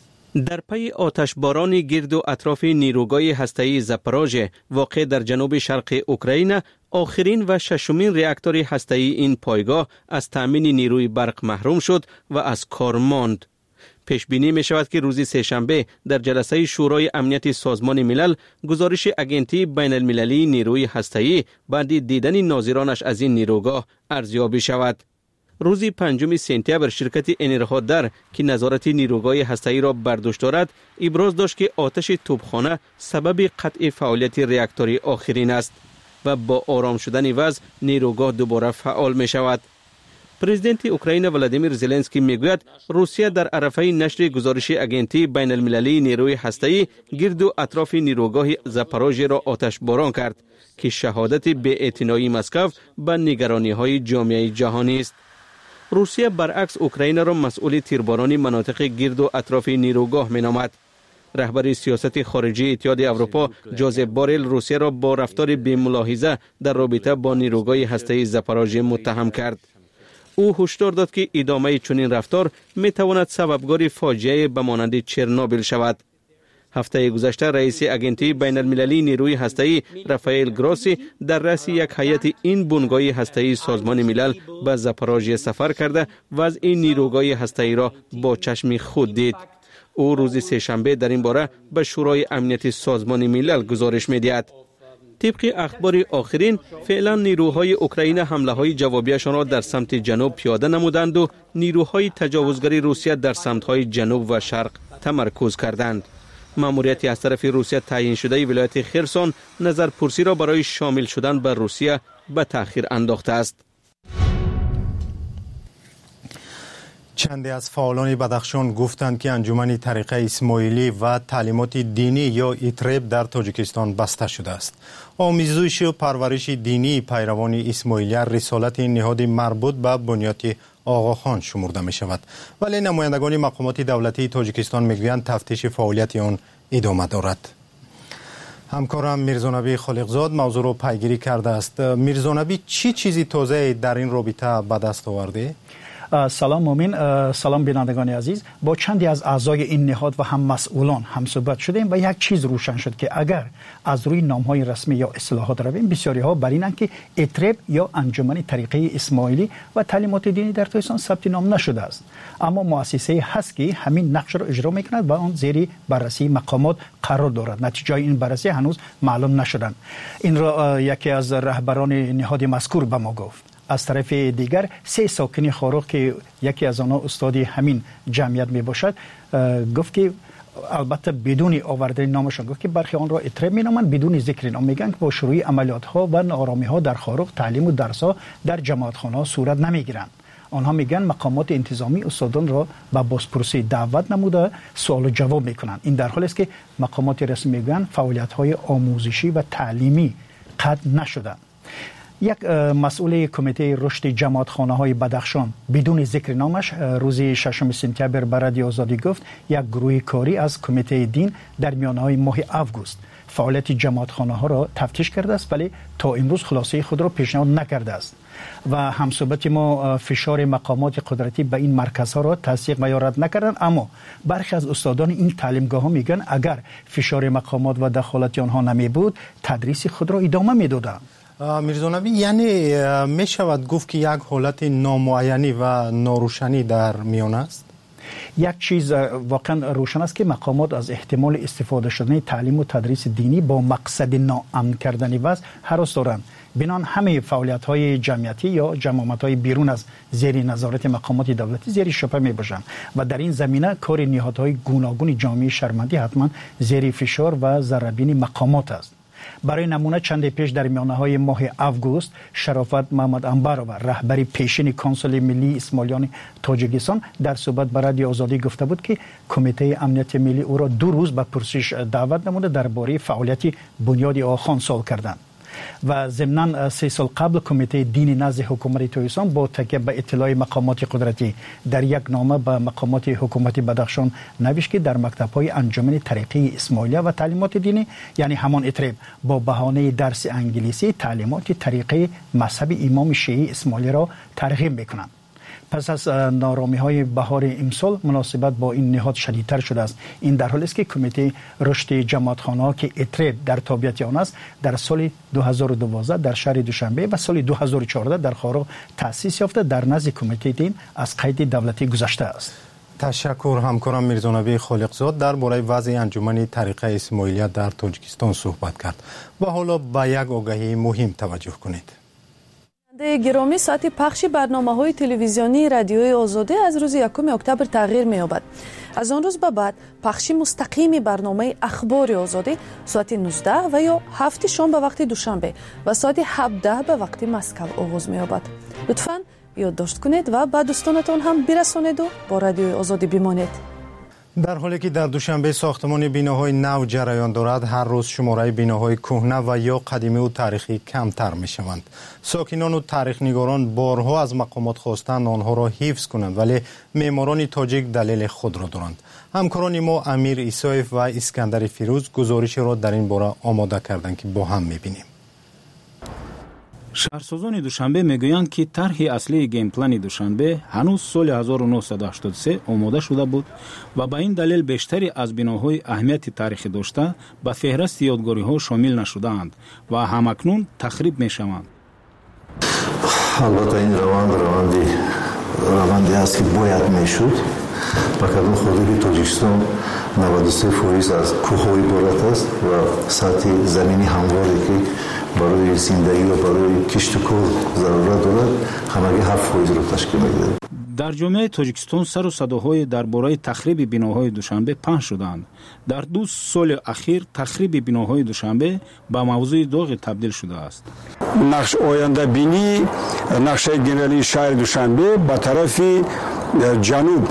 در پی آتشباران گرد و اطراف نیروگاه هسته‌ای زاپاروژه واقع در جنوب شرق اوکراین، آخرین و ششمین راکتور هسته‌ای این پایگاه از تامین نیروی برق محروم شد و از کار ماند. پیش بینی می شود که روز سه‌شنبه در جلسه شورای امنیت سازمان ملل گزارش اجنسی بین المللی نیروی هسته‌ای بعد دیدن ناظرانش از این نیروگاه ارزیابی شود. روز 5 سپتامبر شرکت انرهادر که نظارت نیروگاه هسته‌ای را بر دوش دارد ابراز داشت که آتش توپخانه سبب قطع فعالیت راکتور آخرین است و با آرام شدن وضع نیروگاه دوباره فعال می شود. پرزیدنت اوکراین ولادیمیر زلنسکی میگوید روسیه در عرصه نشر گزارش اجنسی بین المللی نیروی هسته‌ای گرد و اطراف نیروگاه زاپاروژه را آتش باران کرد که شهادت بی‌اعتنایی مسکو به نگرانی‌های جامعه جهانی است. روسیه برعکس اوکراین را مسئول تیرباران مناطق گرد و اطراف نیروگاه مینامد. رهبر سیاست خارجی اتحاد اروپا جوزف بارل روسیه را با رفتار بی‌ملاحظه در رابطه با نیروگاه هسته‌ای زاپاروژه متهم کرد. او هشدار داد که ادامه چنین رفتار میتواند سببگار فاجعه به مانند چرنوبیل شود. هفته گذشته رئیس اجنسی بین المللی نیروی هسته‌ای رافائل گروسی در رأس یک هیئت این بنگاه هسته‌ای سازمان ملل به زاپاروژه سفر کرده و از این نیروگاه هسته‌ای را با چشم خود دید. او روز سه‌شنبه در این باره به شورای امنیت سازمان ملل گزارش می‌دهد. طبق اخبار آخرین فعلا نیروهای اوکراین حمله‌های جوابیشان را در سمت جنوب پیاده نمودند و نیروهای تجاوزگر روسیه در سمت‌های جنوب و شرق تمرکز کردند. ماموریتی از طرف روسیه تعیین شده ولایت خرسون نظرپرسی را برای شامل شدن به روسیه به تأخیر انداخته است. چندی از فعالان بدخشان گفتند که انجمن طریقه اسماعیلی و تعلیمات دینی یا ایترب در تاجیکستان بسته شده است. آموزش و پرورش دینی پیروان اسماعیلی رسالت نهاد مربوط به بنیاد آقاخان شمرده می شود. ولی نمایندگان مقامات دولتی تاجیکستان میگویند تفتیش فعالیت آن ادامه دارد. همکارم میرزانبی خالقزاد موضوع رو پیگیری کرده است. میرزانبی چی چیزی تازه در این رابطه به دست آورده؟ سلام مومن، سلام بینندگان عزیز. با چندی از اعضای این نهاد و هم مسئولان هم صحبت شدیم و یک چیز روشن شد که اگر از روی نام‌های رسمی یا اصطلاحات رویم، بسیاری ها بر اینند که اترب یا انجمن طریقه اسماعیلی و تعلیمات دینی در تاجیکستان ثبت نام نشده است، اما مؤسسه هست که همین نقش را اجرا میکند و آن زیر بررسی مقامات قرار دارد. نتیجه این بررسی هنوز معلوم نشدند. این را یکی از رهبران نهاد مذکور به ما گفت. از طرف دیگر 3 ساکن خاروق که یکی از آنها استاد همین جمعیت می باشد گفت که البته بدون آوردن نامشان گفت که برخی آن را اطراب می نامند، بدون ذکر نام میگن که با شروع عملیات ها و ناآرامی ها در خاروق تعلیم و درس ها در جماعت خانه ها صورت نمی گیرند. آنها میگن مقامات انتظامی استادان را به بازپرسی دعوت نموده سوال و جواب میکنند. این در حالی است که مقامات رسمی میگن فعالیت های آموزشی و تعلیمی قطع نشدند. یک مسئول کمیته رشد جماعتخانه های بدخشان بدون ذکر نامش روز 6 سپتامبر به رادیو آزادی گفت یک گروه کاری از کمیته دین در میانه های ماه اوگوست فعالیت جماعتخانه ها را تفتیش کرده است، ولی تا امروز خلاصه خود را پیشنهاد نکرده است و همصحبت ما فشار مقامات قدرتی به این مرکزها را تصدیق و یا رد نکردند. اما برخی از استادان این تعلیمگاه ها میگن اگر فشار مقامات و دخالت آنها نمی بود تدریس خود را ادامه میدادند. میرزانبی، یعنی می شود گفت که یک حالت نامعینی و ناروشنی در میان است؟ یک چیز واقعا روشن است که مقامات از احتمال استفاده شدن تعلیم و تدریس دینی با مقصد ناامن کردن وضع هراس دارند. بنان همه فعالیت های جمعیتی یا جماعت های بیرون از زیر نظارت مقامات دولتی زیر شبهه می باشند و در این زمینه کار نهادهای گوناگون جامعه شهروندی حتما زیر فشار و ضربین مقامات است. برای نمونه چند پیش در میانه های ماه اوگوست شرافت محمد انبارو رهبر پیشین کنسول ملی اسماعیلیان تاجیکستان در صحبت با رادیو آزادی گفته بود که کمیته امنیت ملی او را 2 روز به پرسش دعوت نموده درباره فعالیت بنیاد آخان سوال کردند و ضمناً 3 سال قبل کمیته دینی نزد حکومت تاجیکستان با تکیه به اطلاع مقامات قدرتی در یک نامه به مقامات حکومت بدخشان نوشت که در مکتب‌های انجمن طریقه اسماعیلیه و تعلیمات دینی یعنی همان اطراب با بهانه درس انگلیسی تعلیمات طریقه مذهب امام شیعی اسماعیلی را ترغیب می‌کنند. پس از نارامی‌های بهار امسال مناسبت با این نهاد شدیدتر شده است. این در حالی است که کمیته رشد جماعتخانه‌ها که اطراب در تابعیت آن است در سال 2012 در شهر دوشنبه و سال 2014 در خاروق تأسیس یافته در نزد کمیته دین از قید دولتی گذشته است. تشکر. همکارم میرزانبی خالقزاد درباره وضع انجمن طریقه اسماعیلیه در تاجیکستان صحبت کرد. و حالا به یک آگهی مهم توجه کنید. گرامی، ساعت پخش برنامه‌های تلویزیونی رادیوی آزادی از روز 1 اکتبر تغییر می‌یابد. از آن روز به بعد پخش مستقیم برنامه اخبار آزادی ساعت 19 و یا 7 شام به وقت دوشنبه و ساعت 17 به وقت مسکو آغاز می‌یابد. لطفاً یادداشت کنید و به دوستانتان هم برسانید و با رادیوی آزادی بمانید. در حالی که در دوشنبه ساختمان بیناهای نو جریان دارد، هر روز شماره بیناهای کهنه و یا قدیمی و تاریخی کمتر می شوند. ساکنان و تاریخ‌نگاران بارها از مقامات خواستند آنها را حفظ کنند، ولی معماران تاجیک دلیل خود را دارند. همکاران ما امیر ایسایف و اسکندر فیروز گزارش را در این باره آماده کردند که با هم می بینیم. شهرسازان دوشنبه میگویند که طرح اصلی گیم پلان دوشنبه هنوز سال 1983 آماده شده بود و به این دلیل بیشتری از بناهای اهمیت تاریخی داشته به فهرست یادگاری‌ها شامل نشده‌اند و همکنون تخریب می‌شوند. البته این روندی است که باید میشد. بکردن خودی تاجیکستان 93% از کوه‌های عبارت است و سطح زمینی همواری که برای زندگی و برای کشت و کار ضرورت دارد همگی 7% را تشکیل می‌دهد. در جامعه تاجیکستان سر و صداهای درباره تخریب بناهای دوشنبه پنهان شدند. در 2 سال اخیر تخریب بناهای دوشنبه به موضوع داغ تبدیل شده است. نقش آینده بینی نقشه گنرالی شهر دوشنبه به طرف جنوب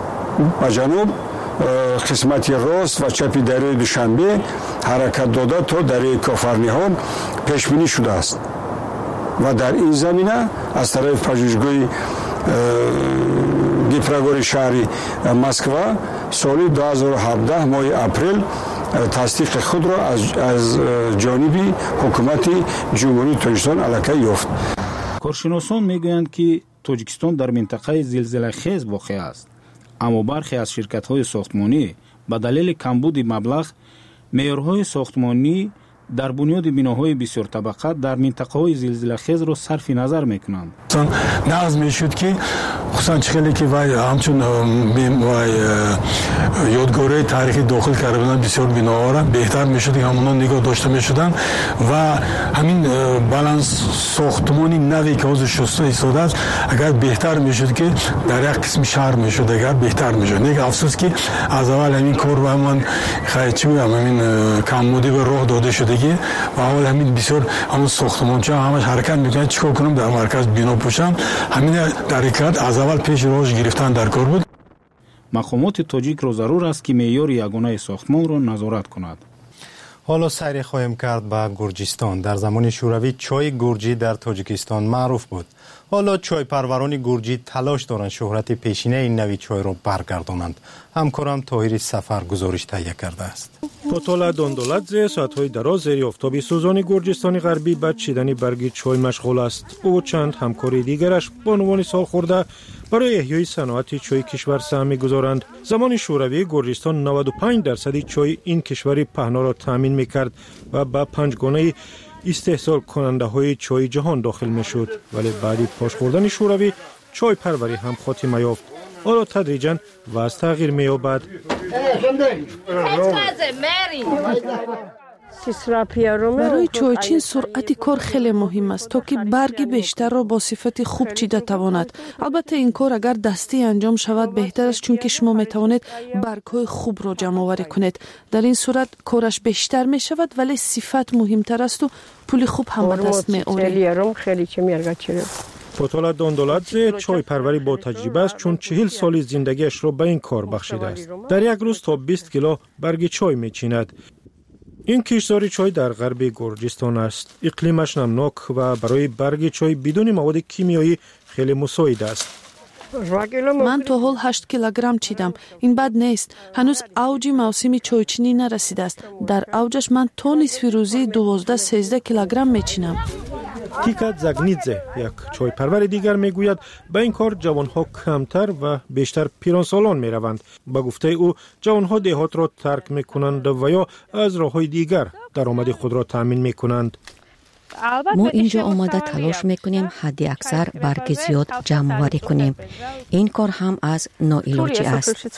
قسمت راست و چپ دره دوشنبه حرکت داده تا دره کافرنیان پیش بینی شده است و در این زمینه از طرف پژوهشگاه گیپراگوری شهر مسکو سال 2017 ماه اپریل تصدیق خود را از جانب حکومت جمهوری تاجیکستان الکی یافت. کارشناسان میگویند که تاجیکستان در منطقه زلزله خیز واقع است، اما برخی از شرکت‌های ساختمانی به دلیل کمبود مبلغ معیارهای ساختمانی در بنیاد بناهای بسیار طبقه در منطقه‌های زلزله خیز را صرف نظر میکنند. نظم میشد که خصوصا خیلی که وای همچون یادگاری تاریخی داخل کرده بودن بسیار بناها را بهتر میشد که همونا نگاه داشته میشدن و همین بالانس ساختمانی نوی که از شسته ایستاده است اگر بهتر میشد که در یک قسم شهر میشد اگر بهتر میشد. نه افسوس که از اول همین کار و من خیلی همین کمبودی به راه داده شده و اول همین بسیار همون ساختمانچه همش حرکت میکنن چیکار کنم در مرکز بنا پوشم همین در حقیقت از اول پیش روش گرفتن در کار بود. مقامات تاجیک را ضرور است که معیار یگانه ساختمان را نظارت کند. حالا سیر خواهیم کرد به گرجستان. در زمان شوروی چای گرجی در تاجیکستان معروف بود. حالا چای پروران گرجی تلاش دارند شهرت پیشینه این نوی چای را برگردانند. همکارم طاهر سفر گزارش تهیه کرده است. پوتولا دوندولادزه ساعت‌های دراز زیر آفتابی سوزان گرجستان غربی به چیدن برگ چای مشغول است. او چند همکاری دیگرش بانوان سال خورده برای احیای صنعت چای کشور سهم می‌گذارند. زمان شوروی گرجستان 95% چای این کشور پهنا را تامین می‌کرد و به 5 گونه استحصال کننده های چای جهان داخل می شد، ولی بعدی پاش خوردن شوروی چای پروری هم خاتمه یافت. حالا تدریجاً وضع تغییر می یابد. برای چایچین سرعت کار خیلی مهم است تا که برگ بیشتر را با صفت خوب چیده تواند. البته این کار اگر دستی انجام شود بهتر است، چون که شما می توانید برگ های خوب را جمع آوری کنید. در این صورت کارش بیشتر می شود ولی صفت مهمتر است و پول خوب هم به دست می آورید. پوتولا دوندولادزه چای پروری با تجربه است، چون 40 سال زندگیش را به این کار بخشیده است. در یک روز تا 20 کیلو برگ چای می چیند. این کشتزاری چای در غرب گرجستان است. اقلیمش نمناک و برای برگ چای بدون مواد کیمیایی خیلی مساعد است. من تا حال 8 کیلوگرم چیدم. این بد نیست. هنوز اوج موسم چایچینی نرسیده است. در اوجش من تا نصف روزی 12-13 کیلوگرم میچینم. تیکا زاگنیدزه یک چای پرور دیگر میگوید به این کار جوانها کمتر و بیشتر پیرانسالان میروند. با گفته او جوانها دهات را ترک میکنند و یا از راههای دیگر درآمد خود را تامین میکنند. ما اینجا آماده تلاش میکنیم حد اکثر برگ زیاد جمع آوری کنیم. این کار هم از ناعلاجی است.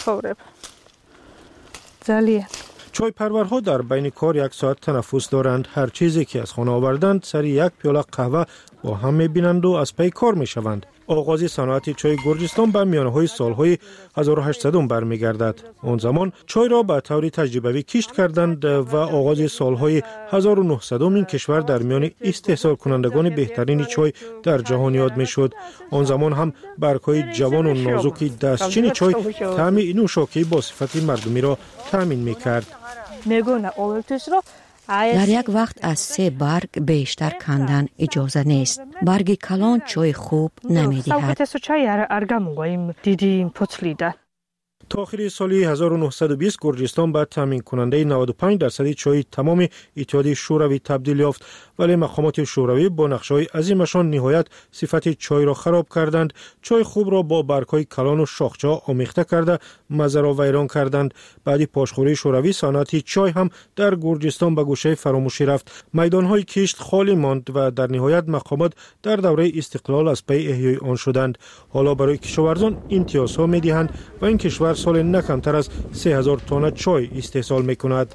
چای پرورها در بین کار 1 ساعت تنفس دارند. هر چیزی که از خانه آوردند سری 1 پیاله قهوه با هم میبینند و از پی کار میشوند. آغاز صنعت چای گرجستان به میانه‌های سالهای 1800 برمیگردد. آن زمان چای را به طور تجربوی کشت کردند و آغاز سالهای 1900 این کشور در میان استحصال کنندگان بهترین چای در جهان یاد میشد. آن زمان هم برگ‌های جوان و نازک دستچین چای طعم نوشاکی با صفت مردمی را تامین میکرد. در یک وقت از 3 برگ بیشتر کندن اجازه نیست. برگ کلان چای خوب نمیدهد. تا آخر سال 1920 گرجستان به تامین کننده 95% چای تمام اتحادیه شوروی تبدیل یافت، ولی مقامات شوروی با نقشه‌های عظیمشان نهایت صفت چای را خراب کردند. چای خوب را با برگ‌های کلان و شاخه‌ها آمیخته کرده مزه را ویران کردند. بعد پاشخوری شوروی صنعت چای هم در گرجستان به گوشه فراموشی رفت. میدان‌های کشت خالی ماند و در نهایت مقامات در دوره استقلال از پی احیای آن شدند. حالا برای کشاورزان امتیازها می‌دهند و این کشور سال نه کمتر از 3000 تن چای استحصال می‌کند.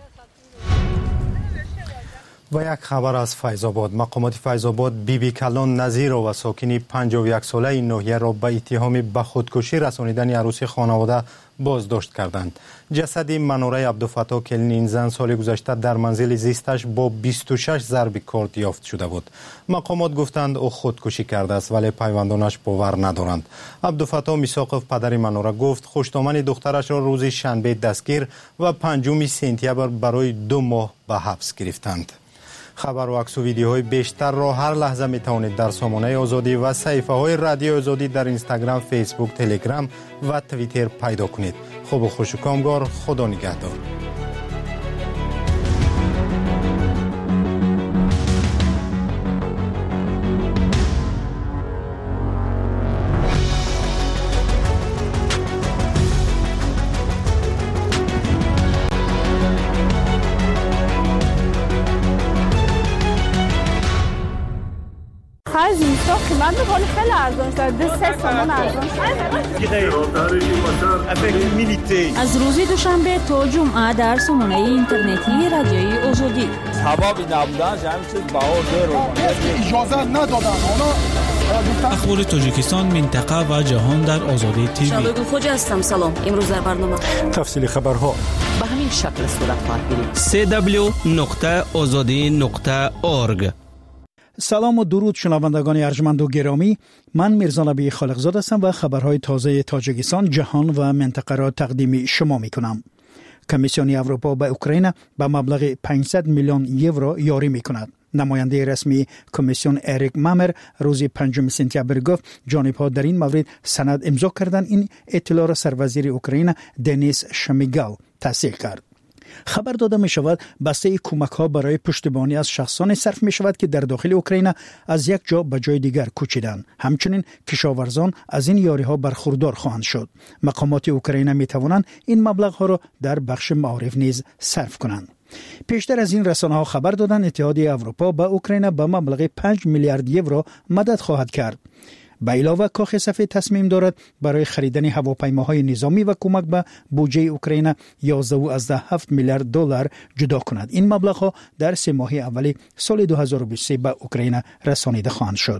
و یک خبر از فیض‌آباد. مقامات فیض‌آباد بیبی کلان نظیرا و ساکن 51 ساله این ناحیه را به اتهام به خودکشی رسانیدن عروس خانواده بازداشت کردند. جسد منوره عبدالفتاح کلین این زن سال گذشته در منزل زیستش با 26 ضرب کارد یافت شده بود. مقامات گفتند او خودکشی کرده است، ولی پیوندانش باور ندارند. عبدالفتاح میساقوف پدر منوره گفت خوشتامن دخترش را روز شنبه دستگیر و 5 سپتامبر برای 2 ماه به حبس گرفتند. خبر و عکس و ویدیوهای بیشتر را هر لحظه می توانید در سامانه آزادی و صفحه های رادیو آزادی در اینستاگرام، فیسبوک، تلگرام و توییتر پیدا کنید. خوب و خوش و کامگار. خدا نگهدار. آخر زمستان قیمت میکنه خیلی ارزان شد 3 تومان ارزان شد. از روز دوشنبه تا جمعه در سامانه اینترنتی رادیوی آزادی حبابی نبودن همین چیز بهار اجازه ندادن اخبار تاجیکستان، منطقه و جهان در آزادی تیوی. شادو خوجا هستم. سلام. امروز در برنامه تفصیل خبرها به همین شکل صورت خواهد گرفت. www.azadi.org. سلام و درود شنوندگان ارجمند و گرامی، من میرزا نبی خالقزاده هستم و خبرهای تازه تاجیکستان، جهان و منطقه را تقدیم شما میکنم. کمیسیون اروپا به اوکراین به مبلغ 500 میلیون یورو یاری میکند. نماینده رسمی کمیسیون اریک مامر روز 5 سپتامبر گفت جانب‌ها در این مورد سند امضا کردند. این اطلاع را سروزیر اوکراین دنیس شمیگال تصدیق کرد. خبر داده می شود بسته کمک ها برای پشتیبانی از شخصان صرف می شود که در داخل اوکراین از یک جا به جای دیگر کوچیدند. همچنین کشاورزان از این یاری ها برخوردار خواهند شد. مقامات اوکراین می توانند این مبلغ ها را در بخش معارف نیز صرف کنند. پیشتر از این رسانه ها خبر دادند اتحادیه اروپا به اوکراین به مبلغ 5 میلیارد یورو مدد خواهد کرد. به علاوه کاخ سفید تصمیم دارد برای خریدن هواپیماهای نظامی و کمک به بودجه اوکراین 11.7 میلیارد دلار جدا کند. این مبلغ ها در 3 ماه اول سال 2023 به اوکراین رسانیده خواهند شد.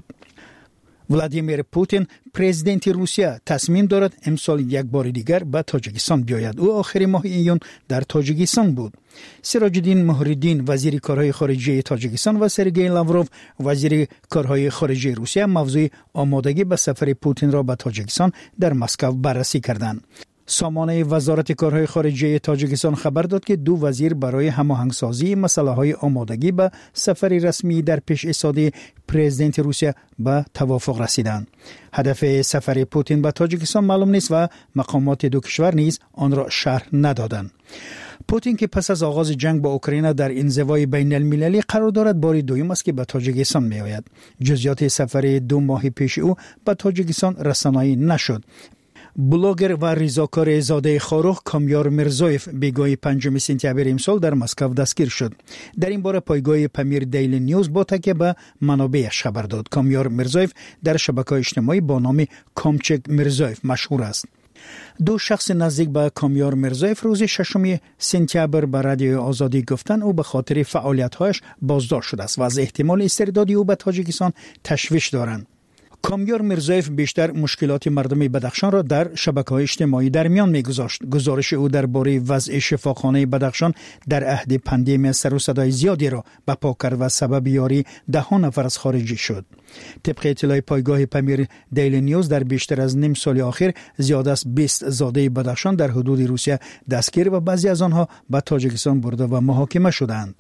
ولادیمیر پوتین پرزیدنت روسیه تصمیم دارد امسال یک بار دیگر به تاجیکستان بیاید. او آخر ماه ایون در تاجیکستان بود. سراج الدین مهردین وزیر کارهای خارجه تاجیکستان و سرگئی لاوروف وزیر کارهای خارجه روسیه موضوع آمادگی به سفر پوتین را به تاجیکستان در مسکو بررسی کردند. سامانه وزارت کارهای خارجه تاجیکستان خبر داد که دو وزیر برای هماهنگسازی مسائل آمادگی به سفر رسمی در پیش ایستادی پرزیدنت روسیه به توافق رسیدند. هدف سفر پوتین به تاجیکستان معلوم نیست و مقامات دو کشور نیز آن را شرح ندادند. پوتین که پس از آغاز جنگ با اوکراین در انزوای بین المللی قرار دارد بار دوم است که به تاجیکستان می آید. جزئیات سفر 2 ماه پیش او به تاجیکستان رسانه‌ای نشد. بلاگر و ریزاکار زاده خاروخ کامیار میرزویف بیگاه 5 سپتامبر امسال در مسکو دستگیر شد. در این باره پایگاه پمیر دیلی نیوز با تکیه به منابعش خبر داد. کامیار میرزویف در شبکه‌های اجتماعی با نام کامچک میرزویف مشهور است. دو شخص نزدیک به کامیار میرزویف روز 6 سپتامبر به رادیو آزادی گفتند او به خاطر فعالیت‌هایش بازداشت شده است و از احتمال استرداد او به تاجیکستان تشویش دارند. کامیار میرزویف بیشتر مشکلات مردم بدخشان را در شبکه‌های اجتماعی در میان می‌گذاشت. گزارش او درباره وضع شفاخانه بدخشان در عهد پاندمی سر و صدای زیادی را به پا کرد و سبب یاری 10 نفر از خارجی شد. طبق اطلاع پایگاه پمیر دیلی نیوز در بیشتر از نیم سال اخیر زیاد از 20 زاده بدخشان در حدود روسیه دستگیر و بعضی از آنها به تاجیکستان برده و محاکمه شدند.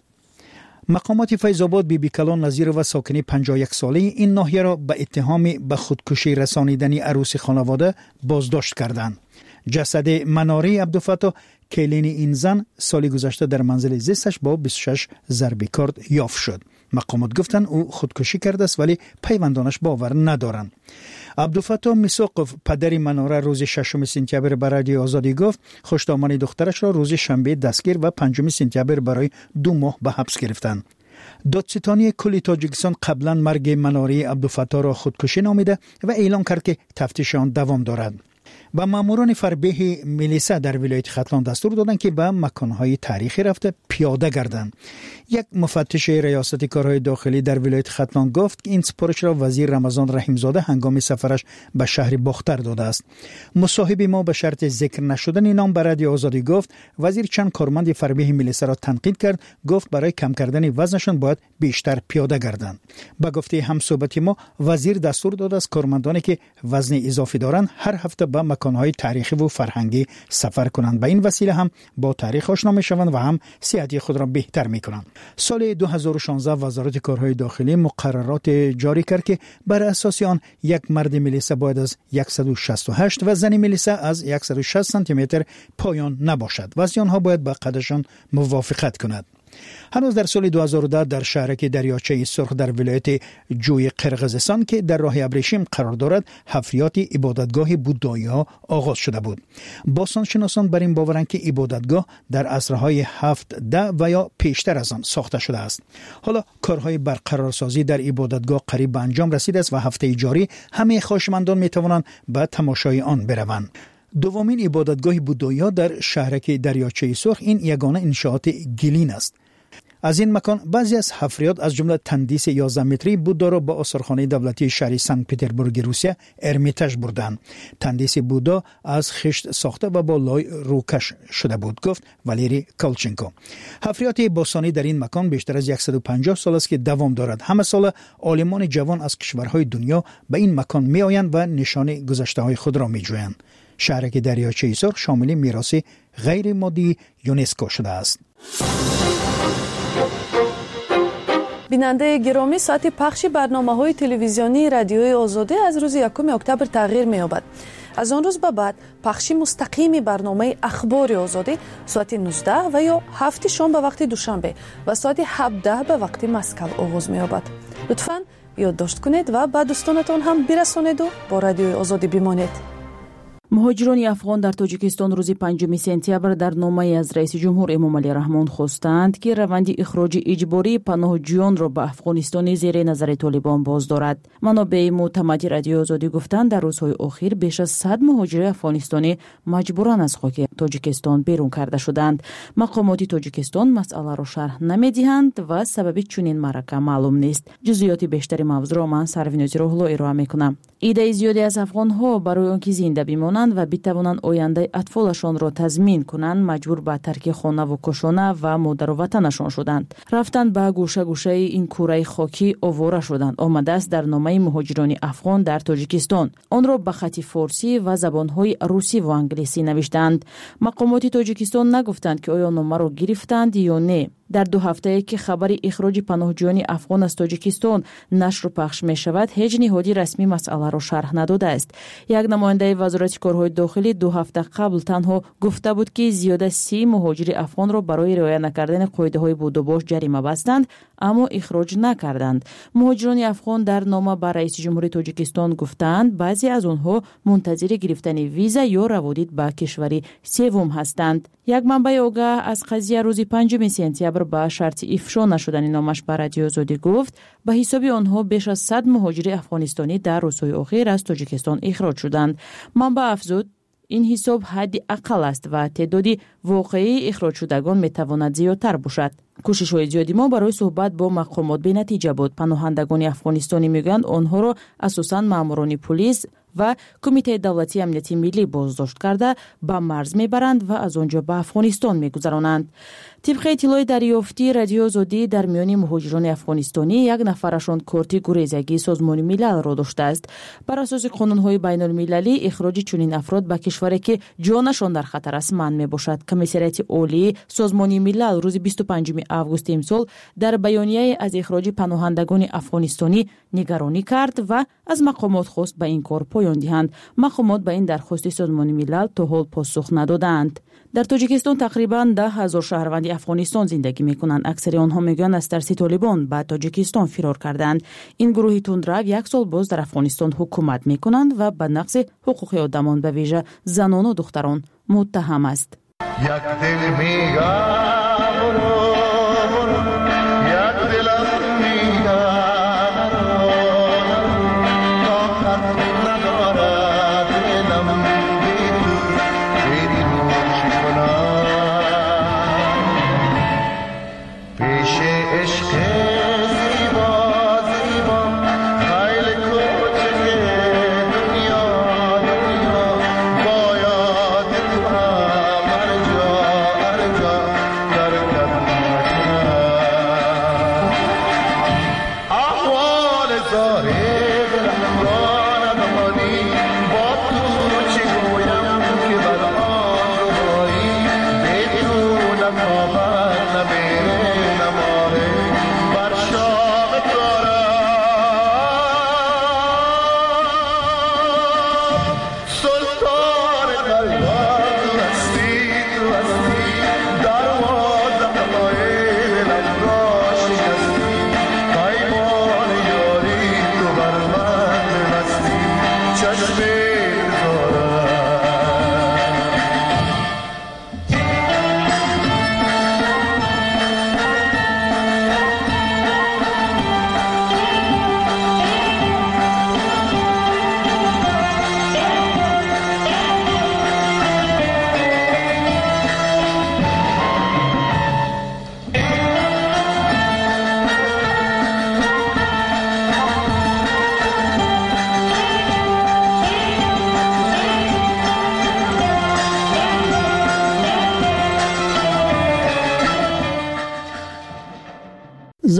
مقامات فیض‌آباد بیبی کلان نظیر و ساکن 51 ساله این ناحیه را به اتهام به خودکشی رسانیدن عروس خانواده بازداشت کردند. جسد مناری عبدالفتاح کلین این زن سال گذشته در منزل زیستش با 26 ضربه کارد یافت شد. مقامات گفتند او خودکشی کرده است ولی پیوندانش باور ندارند. عبدالفتاح میساقوف پدر مناره روز 6 سپتامبر به رادیو آزادی گفت خوشدامن دخترش را روز شنبه دستگیر و 5 سپتامبر برای 2 ماه به حبس گرفتند. دادستانی کل تاجیکستان قبلا مرگ مناری عبدالفتاح را خودکشی نامیده و اعلام کرد که تفتیش آن دوام دارد. و ماموران فربه میلیسا در ولایت ختلان دستور دادند که به مکانهای تاریخی رفته پیاده گردند. یک مفتش ریاست کارهای داخلی در ولایت ختلان گفت که این سپارش را وزیر رمضان رحیمزاده هنگام سفرش به شهر باختر داده است. مصاحب ما به شرط ذکر نشدن نام به رادیو آزادی گفت وزیر چند کارمند فربه میلیسا را تنقید کرد. گفت برای کم کردن وزنشان باید بیشتر پیاده گردند. با گفته همصحبت ما وزیر دستور داده است کارمندانی که وزن اضافی دارند هر هفته به مکانهای تاریخی و فرهنگی سفر کنند. به این وسیله هم با تاریخ آشنا میشوند و هم صحت خود را بهتر میکنند. سال 2016 وزارت کارهای داخلی مقررات جاری کرد که بر اساس آن یک مرد میلیسا باید از 168 و زن میلیسا از 160 سانتی متر پایان نباشد و از آنها باید با قدشان موافقت کند. هنوز در سال 2010 در شهرک دریاچه سرخ در ولایت جوی قرقیزستان که در راه ابریشم قرار دارد حفریات عبادتگاه بودایی ها آغاز شده بود. باستانشناسان بر این باورند که عبادتگاه در عصرهای 7 10 و یا پیشتر از آن ساخته شده است. حالا کارهای برقرارسازی در عبادتگاه قریب به انجام رسیده است و هفته جاری همه خواهشمندان می توانند به تماشای آن بروند. دومین عبادتگاه بودایی ها در شهرک دریاچه سرخ این یگانه انشاءات گلین است. از این مکان بعضی از حفریات از جمله تندیس 11 متری بودا را به آثارخانه دولتی شهر سنت پترزبورگ روسیه ارمیتاژ بردند. تندیس بودا از خشت ساخته و با لای روکش شده بود، گفت والری کالچنکو. حفریات باستانی در این مکان بیشتر از 150 سال است که دوام دارد. همه سال عالمان جوان از کشورهای دنیا به این مکان می آیند و نشان گذشته‌های خود را می جویند. شهرک دریاچه سرخ شامل میراث غیر مادی یونسکو شده است. بیننده گرامی، ساعت پخش برنامه‌های تلویزیونی رادیوی آزادی از روز 1 اکتبر تغییر می‌یابد. از آن روز به بعد پخش مستقیم برنامه اخبار آزادی ساعت 19 و یا 7 شام به وقت دوشنبه و ساعت 17 به وقت مسکو آغاز می‌یابد. لطفاً یادداشت کنید و به دوستانتان هم برسانید و با رادیوی آزادی بمانید. مهاجران افغان در تاجیکستان روز 5 سپتامبر در نامه از رئیس جمهور امامعلی رحمان خواستند که روند اخراج اجباری پناهجویان را به افغانستان زیر نظر طالبان باز دارد. منابع معتمد رادیو آزادی گفتند در روزهای اخیر بیش از 100 مهاجر افغانستانی مجبوراً از خاک تاجیکستان بیرون کرده شدند. مقامات تاجیکستان مسئله را شرح نمی‌دهند و سبب چنین معرکه معلوم نیست. جزئیات بیشتری موضوع را من سرویناز روحلو ارائه می‌کنم. ایده زیادی از افغان‌ها برای آنکه زنده بمانند و بتوانند آینده اطفالشان را تضمین کنند مجبور به ترک خانه و کشانه و مادر و وطنشان شدند. رفتند به گوشه گوشه این کره خاکی آواره شدند. آمده است در نامه مهاجران افغان در تاجیکستان. آن را به خط فارسی و زبان‌های روسی و انگلیسی نوشتند. مقامات تاجیکستان نگفتند که آیا نامه را گرفتند یا نه. در 2 هفته که خبر اخراج پناهجویان افغان از تاجیکستان نشر و پخش می شود، هیچ نهادی رسمی مسئله را شرح نداده است. یک نماینده وزارت کارهای داخلی 2 هفته قبل تنها گفته بود که زیاده 30 مهاجر افغان را برای رعایت نکردن قاعده‌های بود و باش جریمه بستند اما اخراج نکردند. مهاجران افغان در نامه به رئیس جمهور تاجیکستان گفتند بعضی از آنها منتظر گرفتن ویزا یا روادید به کشور سوم هستند. یک منبع آگاه از قضیه روز 5 سپتامبر با شرط افشا نشدن نامش به رادیو آزادی گفت به حساب آنها بیش از 100 مهاجر افغانستانی در روزهای اخیر از تاجیکستان اخراج شدند. منبع افزود این حساب حد اقل است و تعداد واقعی اخراج شدگان میتواند زیادتر باشد. کوشش‌های زیادی ما برای صحبت با مقامات به نتیجه بود. پناهندگان افغانستانی میگویند آنها را اساساً ماموران پلیس و کمیته دولتی امنیت ملی بازداشت کرده به مرز میبرند و از آنجا به افغانستان میگذرانند. طبق اطلاع دریافتی رادیو آزادی در میان مهاجران افغانستانی 1 نفرشان کارت گریزگی سازمان ملل را داشته است. بر اساس قانون‌های بین‌المللی اخراج چنین افراد به کشوری که جانشان در خطر است منع میباشد. کمیسریت عالی سازمان ملل روز 25 آگوست امسال در بیانیه از اخراج پناهندگان افغانستانی نگرانی کرد و از مقامات خواست به این کار پایان دهند. مقامات به این درخواست سازمان ملل تا حال پاسخ ندادند. در تاجیکستان تقریباً 10,000 شهروند افغانستان زندگی می‌کنند. اکثر آنها میگویند از ترس طالبان به تاجیکستان فرار کردند. این گروه تندرو 1 سال باز در افغانستان حکومت می‌کنند و به نقض حقوق آدمان به ویژه زنان و دختران متهم است. یک دل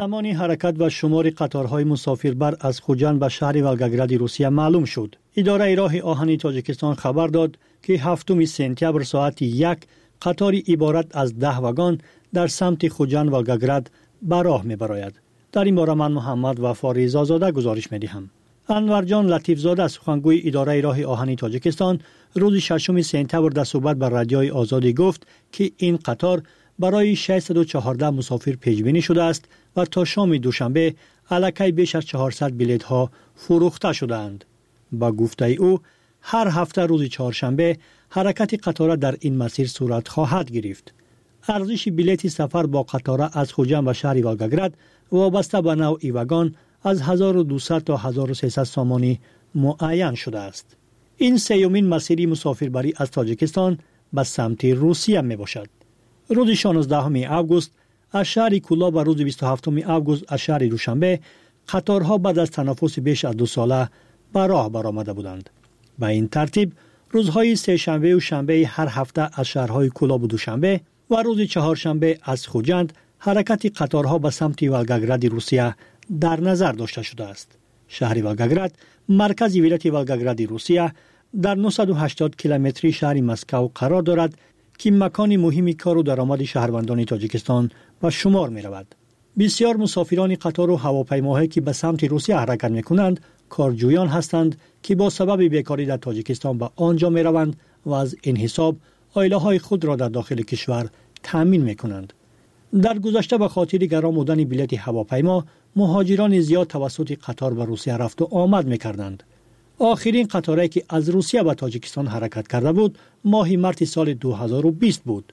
زمان حرکت و شمار قطارهای مسافربر از خوجند به شهر ولگاگراد روسیه معلوم شد. اداره راه آهن تاجیکستان خبر داد که 7 سپتامبر ساعت 1 قطاری عبارت از 10 واگن در سمت خوجند ولگاگراد به راه می‌براید. در این باره من محمد وفا زاده گزارش می‌دهم. انور جان لطیف زاده سخنگوی اداره راه آهن تاجیکستان روز 6 سپتامبر در صحبت با رادیوی آزادی گفت که این قطار برای 614 مسافر پیش‌بینی شده است و تا شام دوشنبه الکی بیش از 400 بلیط ها فروخته شدند. با گفته او هر هفته روز چهارشنبه حرکت قطار در این مسیر صورت خواهد گرفت. ارزش بلیط سفر با قطار از خوجند به شهر ولگاگراد وابسته به نوع واگن از 1200 تا 1300 سامانی معین شده است. این سیومین مسیری مسافربری از تاجیکستان به سمت روسیه می باشد. روز 16 آگوست از شهر کولا و روز 27 آگوست از شهر دوشنبه قطارها بعد از تنفس بیش از 2 ساله به راه برآمده بودند. به این ترتیب روزهای سه شنبه و شنبه هر هفته از شهرهای کولا و دوشنبه و روز چهارشنبه از خوجند حرکت قطارها به سمت ولگاگراد روسیه در نظر داشته شده است. شهر ولگاگراد مرکز ولایت ولگاگراد روسیه در 980 کیلومتری شهر مسکو قرار دارد که مکان مهمی کار و درآمد شهروندان تاجیکستان به شمار می رود. بسیار مسافران قطار و هواپیماهایی که به سمت روسیه حرکت می کنند کارجویان هستند که با سبب بیکاری در تاجیکستان به آنجا می روند و از این حساب عائله های خود را در داخل کشور تامین می کنند. در گذشته به خاطر گران بودن بلیط هواپیما مهاجران زیاد توسط قطار به روسیه رفت و آمد می کردند. آخرین قطاری که از روسیه به تاجیکستان حرکت کرده بود ماه مارس سال 2020 بود.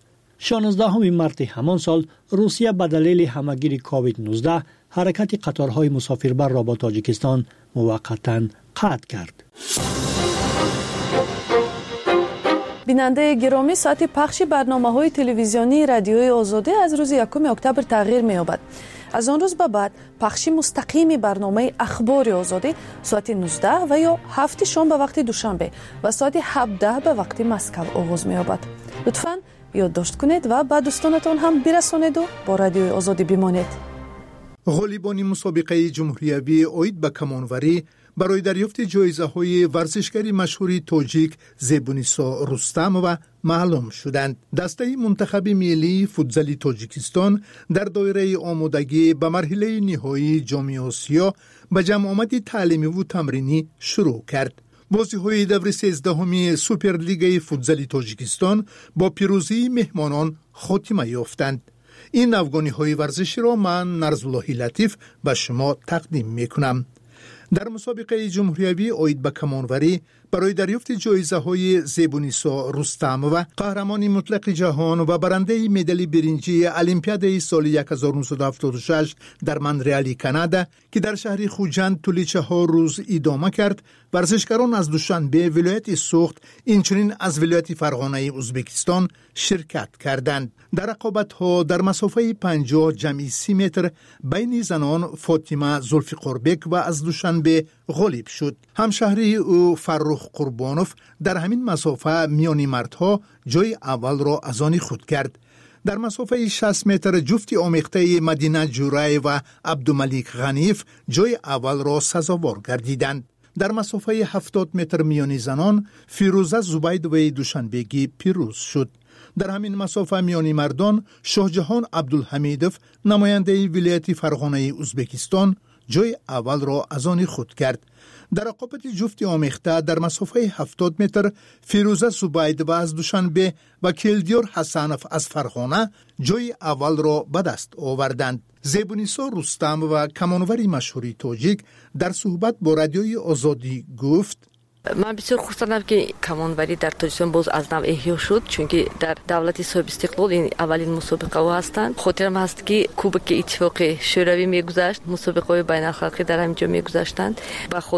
16 مارس همان سال روسیه به دلیل همهگیری کووید 19 حرکت قطارهای مسافربر را با تاجیکستان موقتا قطع کرد. بیننده گرامی، ساعت پخش برنامه‌های تلویزیونی رادیوی آزادی از روز 1 اکتبر تغییر می‌یابد. از آن روز به بعد پخش مستقیم برنامه اخبار آزادی ساعت 19 و یا 7 شام به وقت دوشنبه و ساعت 17 به وقت مسکو آغاز می‌یابد. لطفاً یادداشت کنید و به دوستانتان هم برسانید و با رادیوی آزادی بمانید. غالبان مسابقه جمهوری اوید به کمانوری برای دریافت جایزه‌های ورزشکاری مشهور تاجیک زیبونیسا رستم و معلوم شدند. دسته منتخب ملی فوتزال تاجیکستان در دایره آمادگی به مرحله نهایی جام آسیا به جمع آمد تعلیمی و تمرینی شروع کرد. بازی‌های دور 13 سوپرلیگ فوتزال تاجیکستان با پیروزی مهمانان خاتمه یافتند. این افغانی‌های ورزشی را من نرزالله لطیف به شما تقدیم می‌کنم. در مسابقه جمهوری اوید به کمانوری برای دریافت جایزه‌های زیبونیسا رستم و قهرمان مطلق جهان و برنده مدال برنجی المپیاد سال 1976 در مونترال کانادا که در شهر خوجند طول 4 روز ادامه کرد، ورزشکاران از دوشنبه ولایت سوخت اینچنین از ولایت فرغانه ازبکستان شرکت کردند. در رقابت‌ها در مسافه 50 جمعی 30 متر بین زنان فاطمه زلفقاربک و از دوشنبه غالب شد. همشهری او فرخ قربانوف در همین مسافه میانی مردها جای اول را از آن خود کرد. در مسافه 60 متر جفت آمیخته مدینه جورای و عبدالملیک غنیف جای اول را سزاوار گردیدند. در مسافه 70 متر میانی زنان فیروزه زبید و دوشنبگی پیروز شد. در همین مسافه میانی مردان شاهجهان عبدالحمیدوف نماینده ولایت فرغانه ازبکستان جای اول را از آن خود کرد. در رقابت جفت آمیخته در مسافه 70 متر فیروزه زبید و از دوشنبه و کلدیار حسنف از فرغانه جای اول را به دست آوردند. زیبونیسا رستم و کمانوری مشهوری تاجیک در صحبت با رادیوی آزادی گفت: من بسیار خوشحالم که کمانوری در تاجیکستان باز از نو احیا شد، چون که در دولت صاحب استقلال این اولین مسابقه ها هستند. خاطرم هست که کوبک اتفاق شوروی میگذشت، مسابقه های بین الخلقی در همینجا میگذشتند.